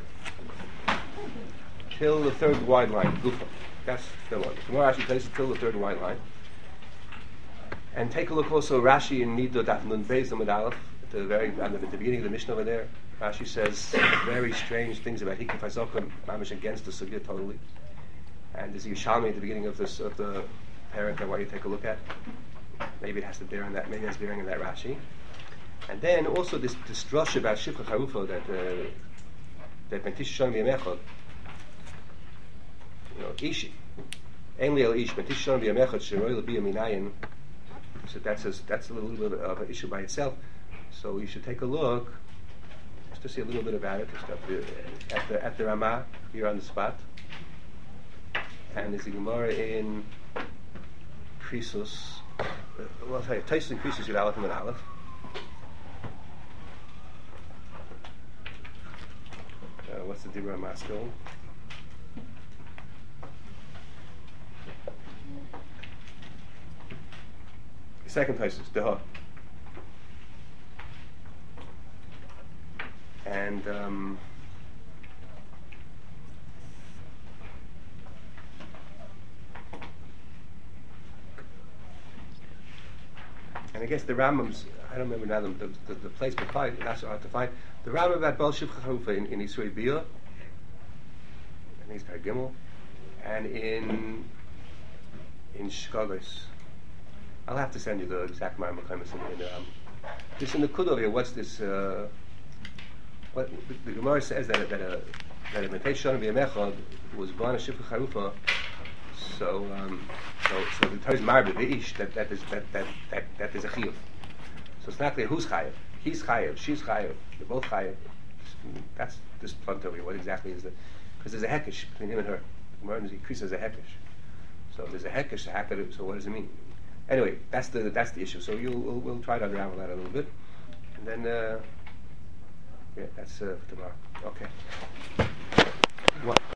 till the third wide line. Gufa. That's the one. The Gemara actually takes us till the third wide line. And take a look also Rashi in Nidot Daf Nun Beis Amud Aleph at the very at the, at the beginning of the Mishnah over there. Rashi says very strange things about Hikif Hazokim, mamish against the sugya totally. And there's a Yishalmi at the beginning of this of the parak I want you to take a look at. Maybe it has to bear on that. Maybe it has bearing on that Rashi. And then also this this drush about Shifcha Charufo that uh, that Bentish Shon B'Yamechod. You know, Ishi. Ainli El Ish Bentish Shon B'Yamechod Sheroy L'Bi Yaminayin. So that's a, that's a little bit of an issue by itself. So you should take a look, just to see a little bit about it, just at the at the, at the Ramah here on the spot. And there's a Gemara in Krisus. Uh, well, I'll tell you, Taisus in Krisus, Yud Aleph and Aleph. Uh, what's the Dibra Ramah still? Second Taisus, Deha. And um, and I guess the Rambam's, I don't remember now the, the, the place, but find, that's hard to find. The Rambam about Baal Shivcha Charufa in, in Yisrei Biyah, I think it's Par Gimel, and in in Shkagos. I'll have to send you the exact Ma'am Mekaymis in, in um, this in the Kud over here. What's this? Uh, what the, the Gemara says that that a that a Metei Shana B'Yamechad was born a Shifcha Charufa. So um, so so the Torah is marbe v'ish that that is that that that that is a chiyuv. So it's not clear who's chayiv. He's chayiv. She's chayiv. They're both chayiv. That's this plugged over here. What exactly is it? Because there's a hekesh between him and her. The Gemara increases a hekesh. So there's a hekesh. So what does it mean? Anyway, that's the that's the issue. So you'll we'll, we'll try to unravel that a little bit, and then uh, yeah, that's uh, for tomorrow. Okay. What?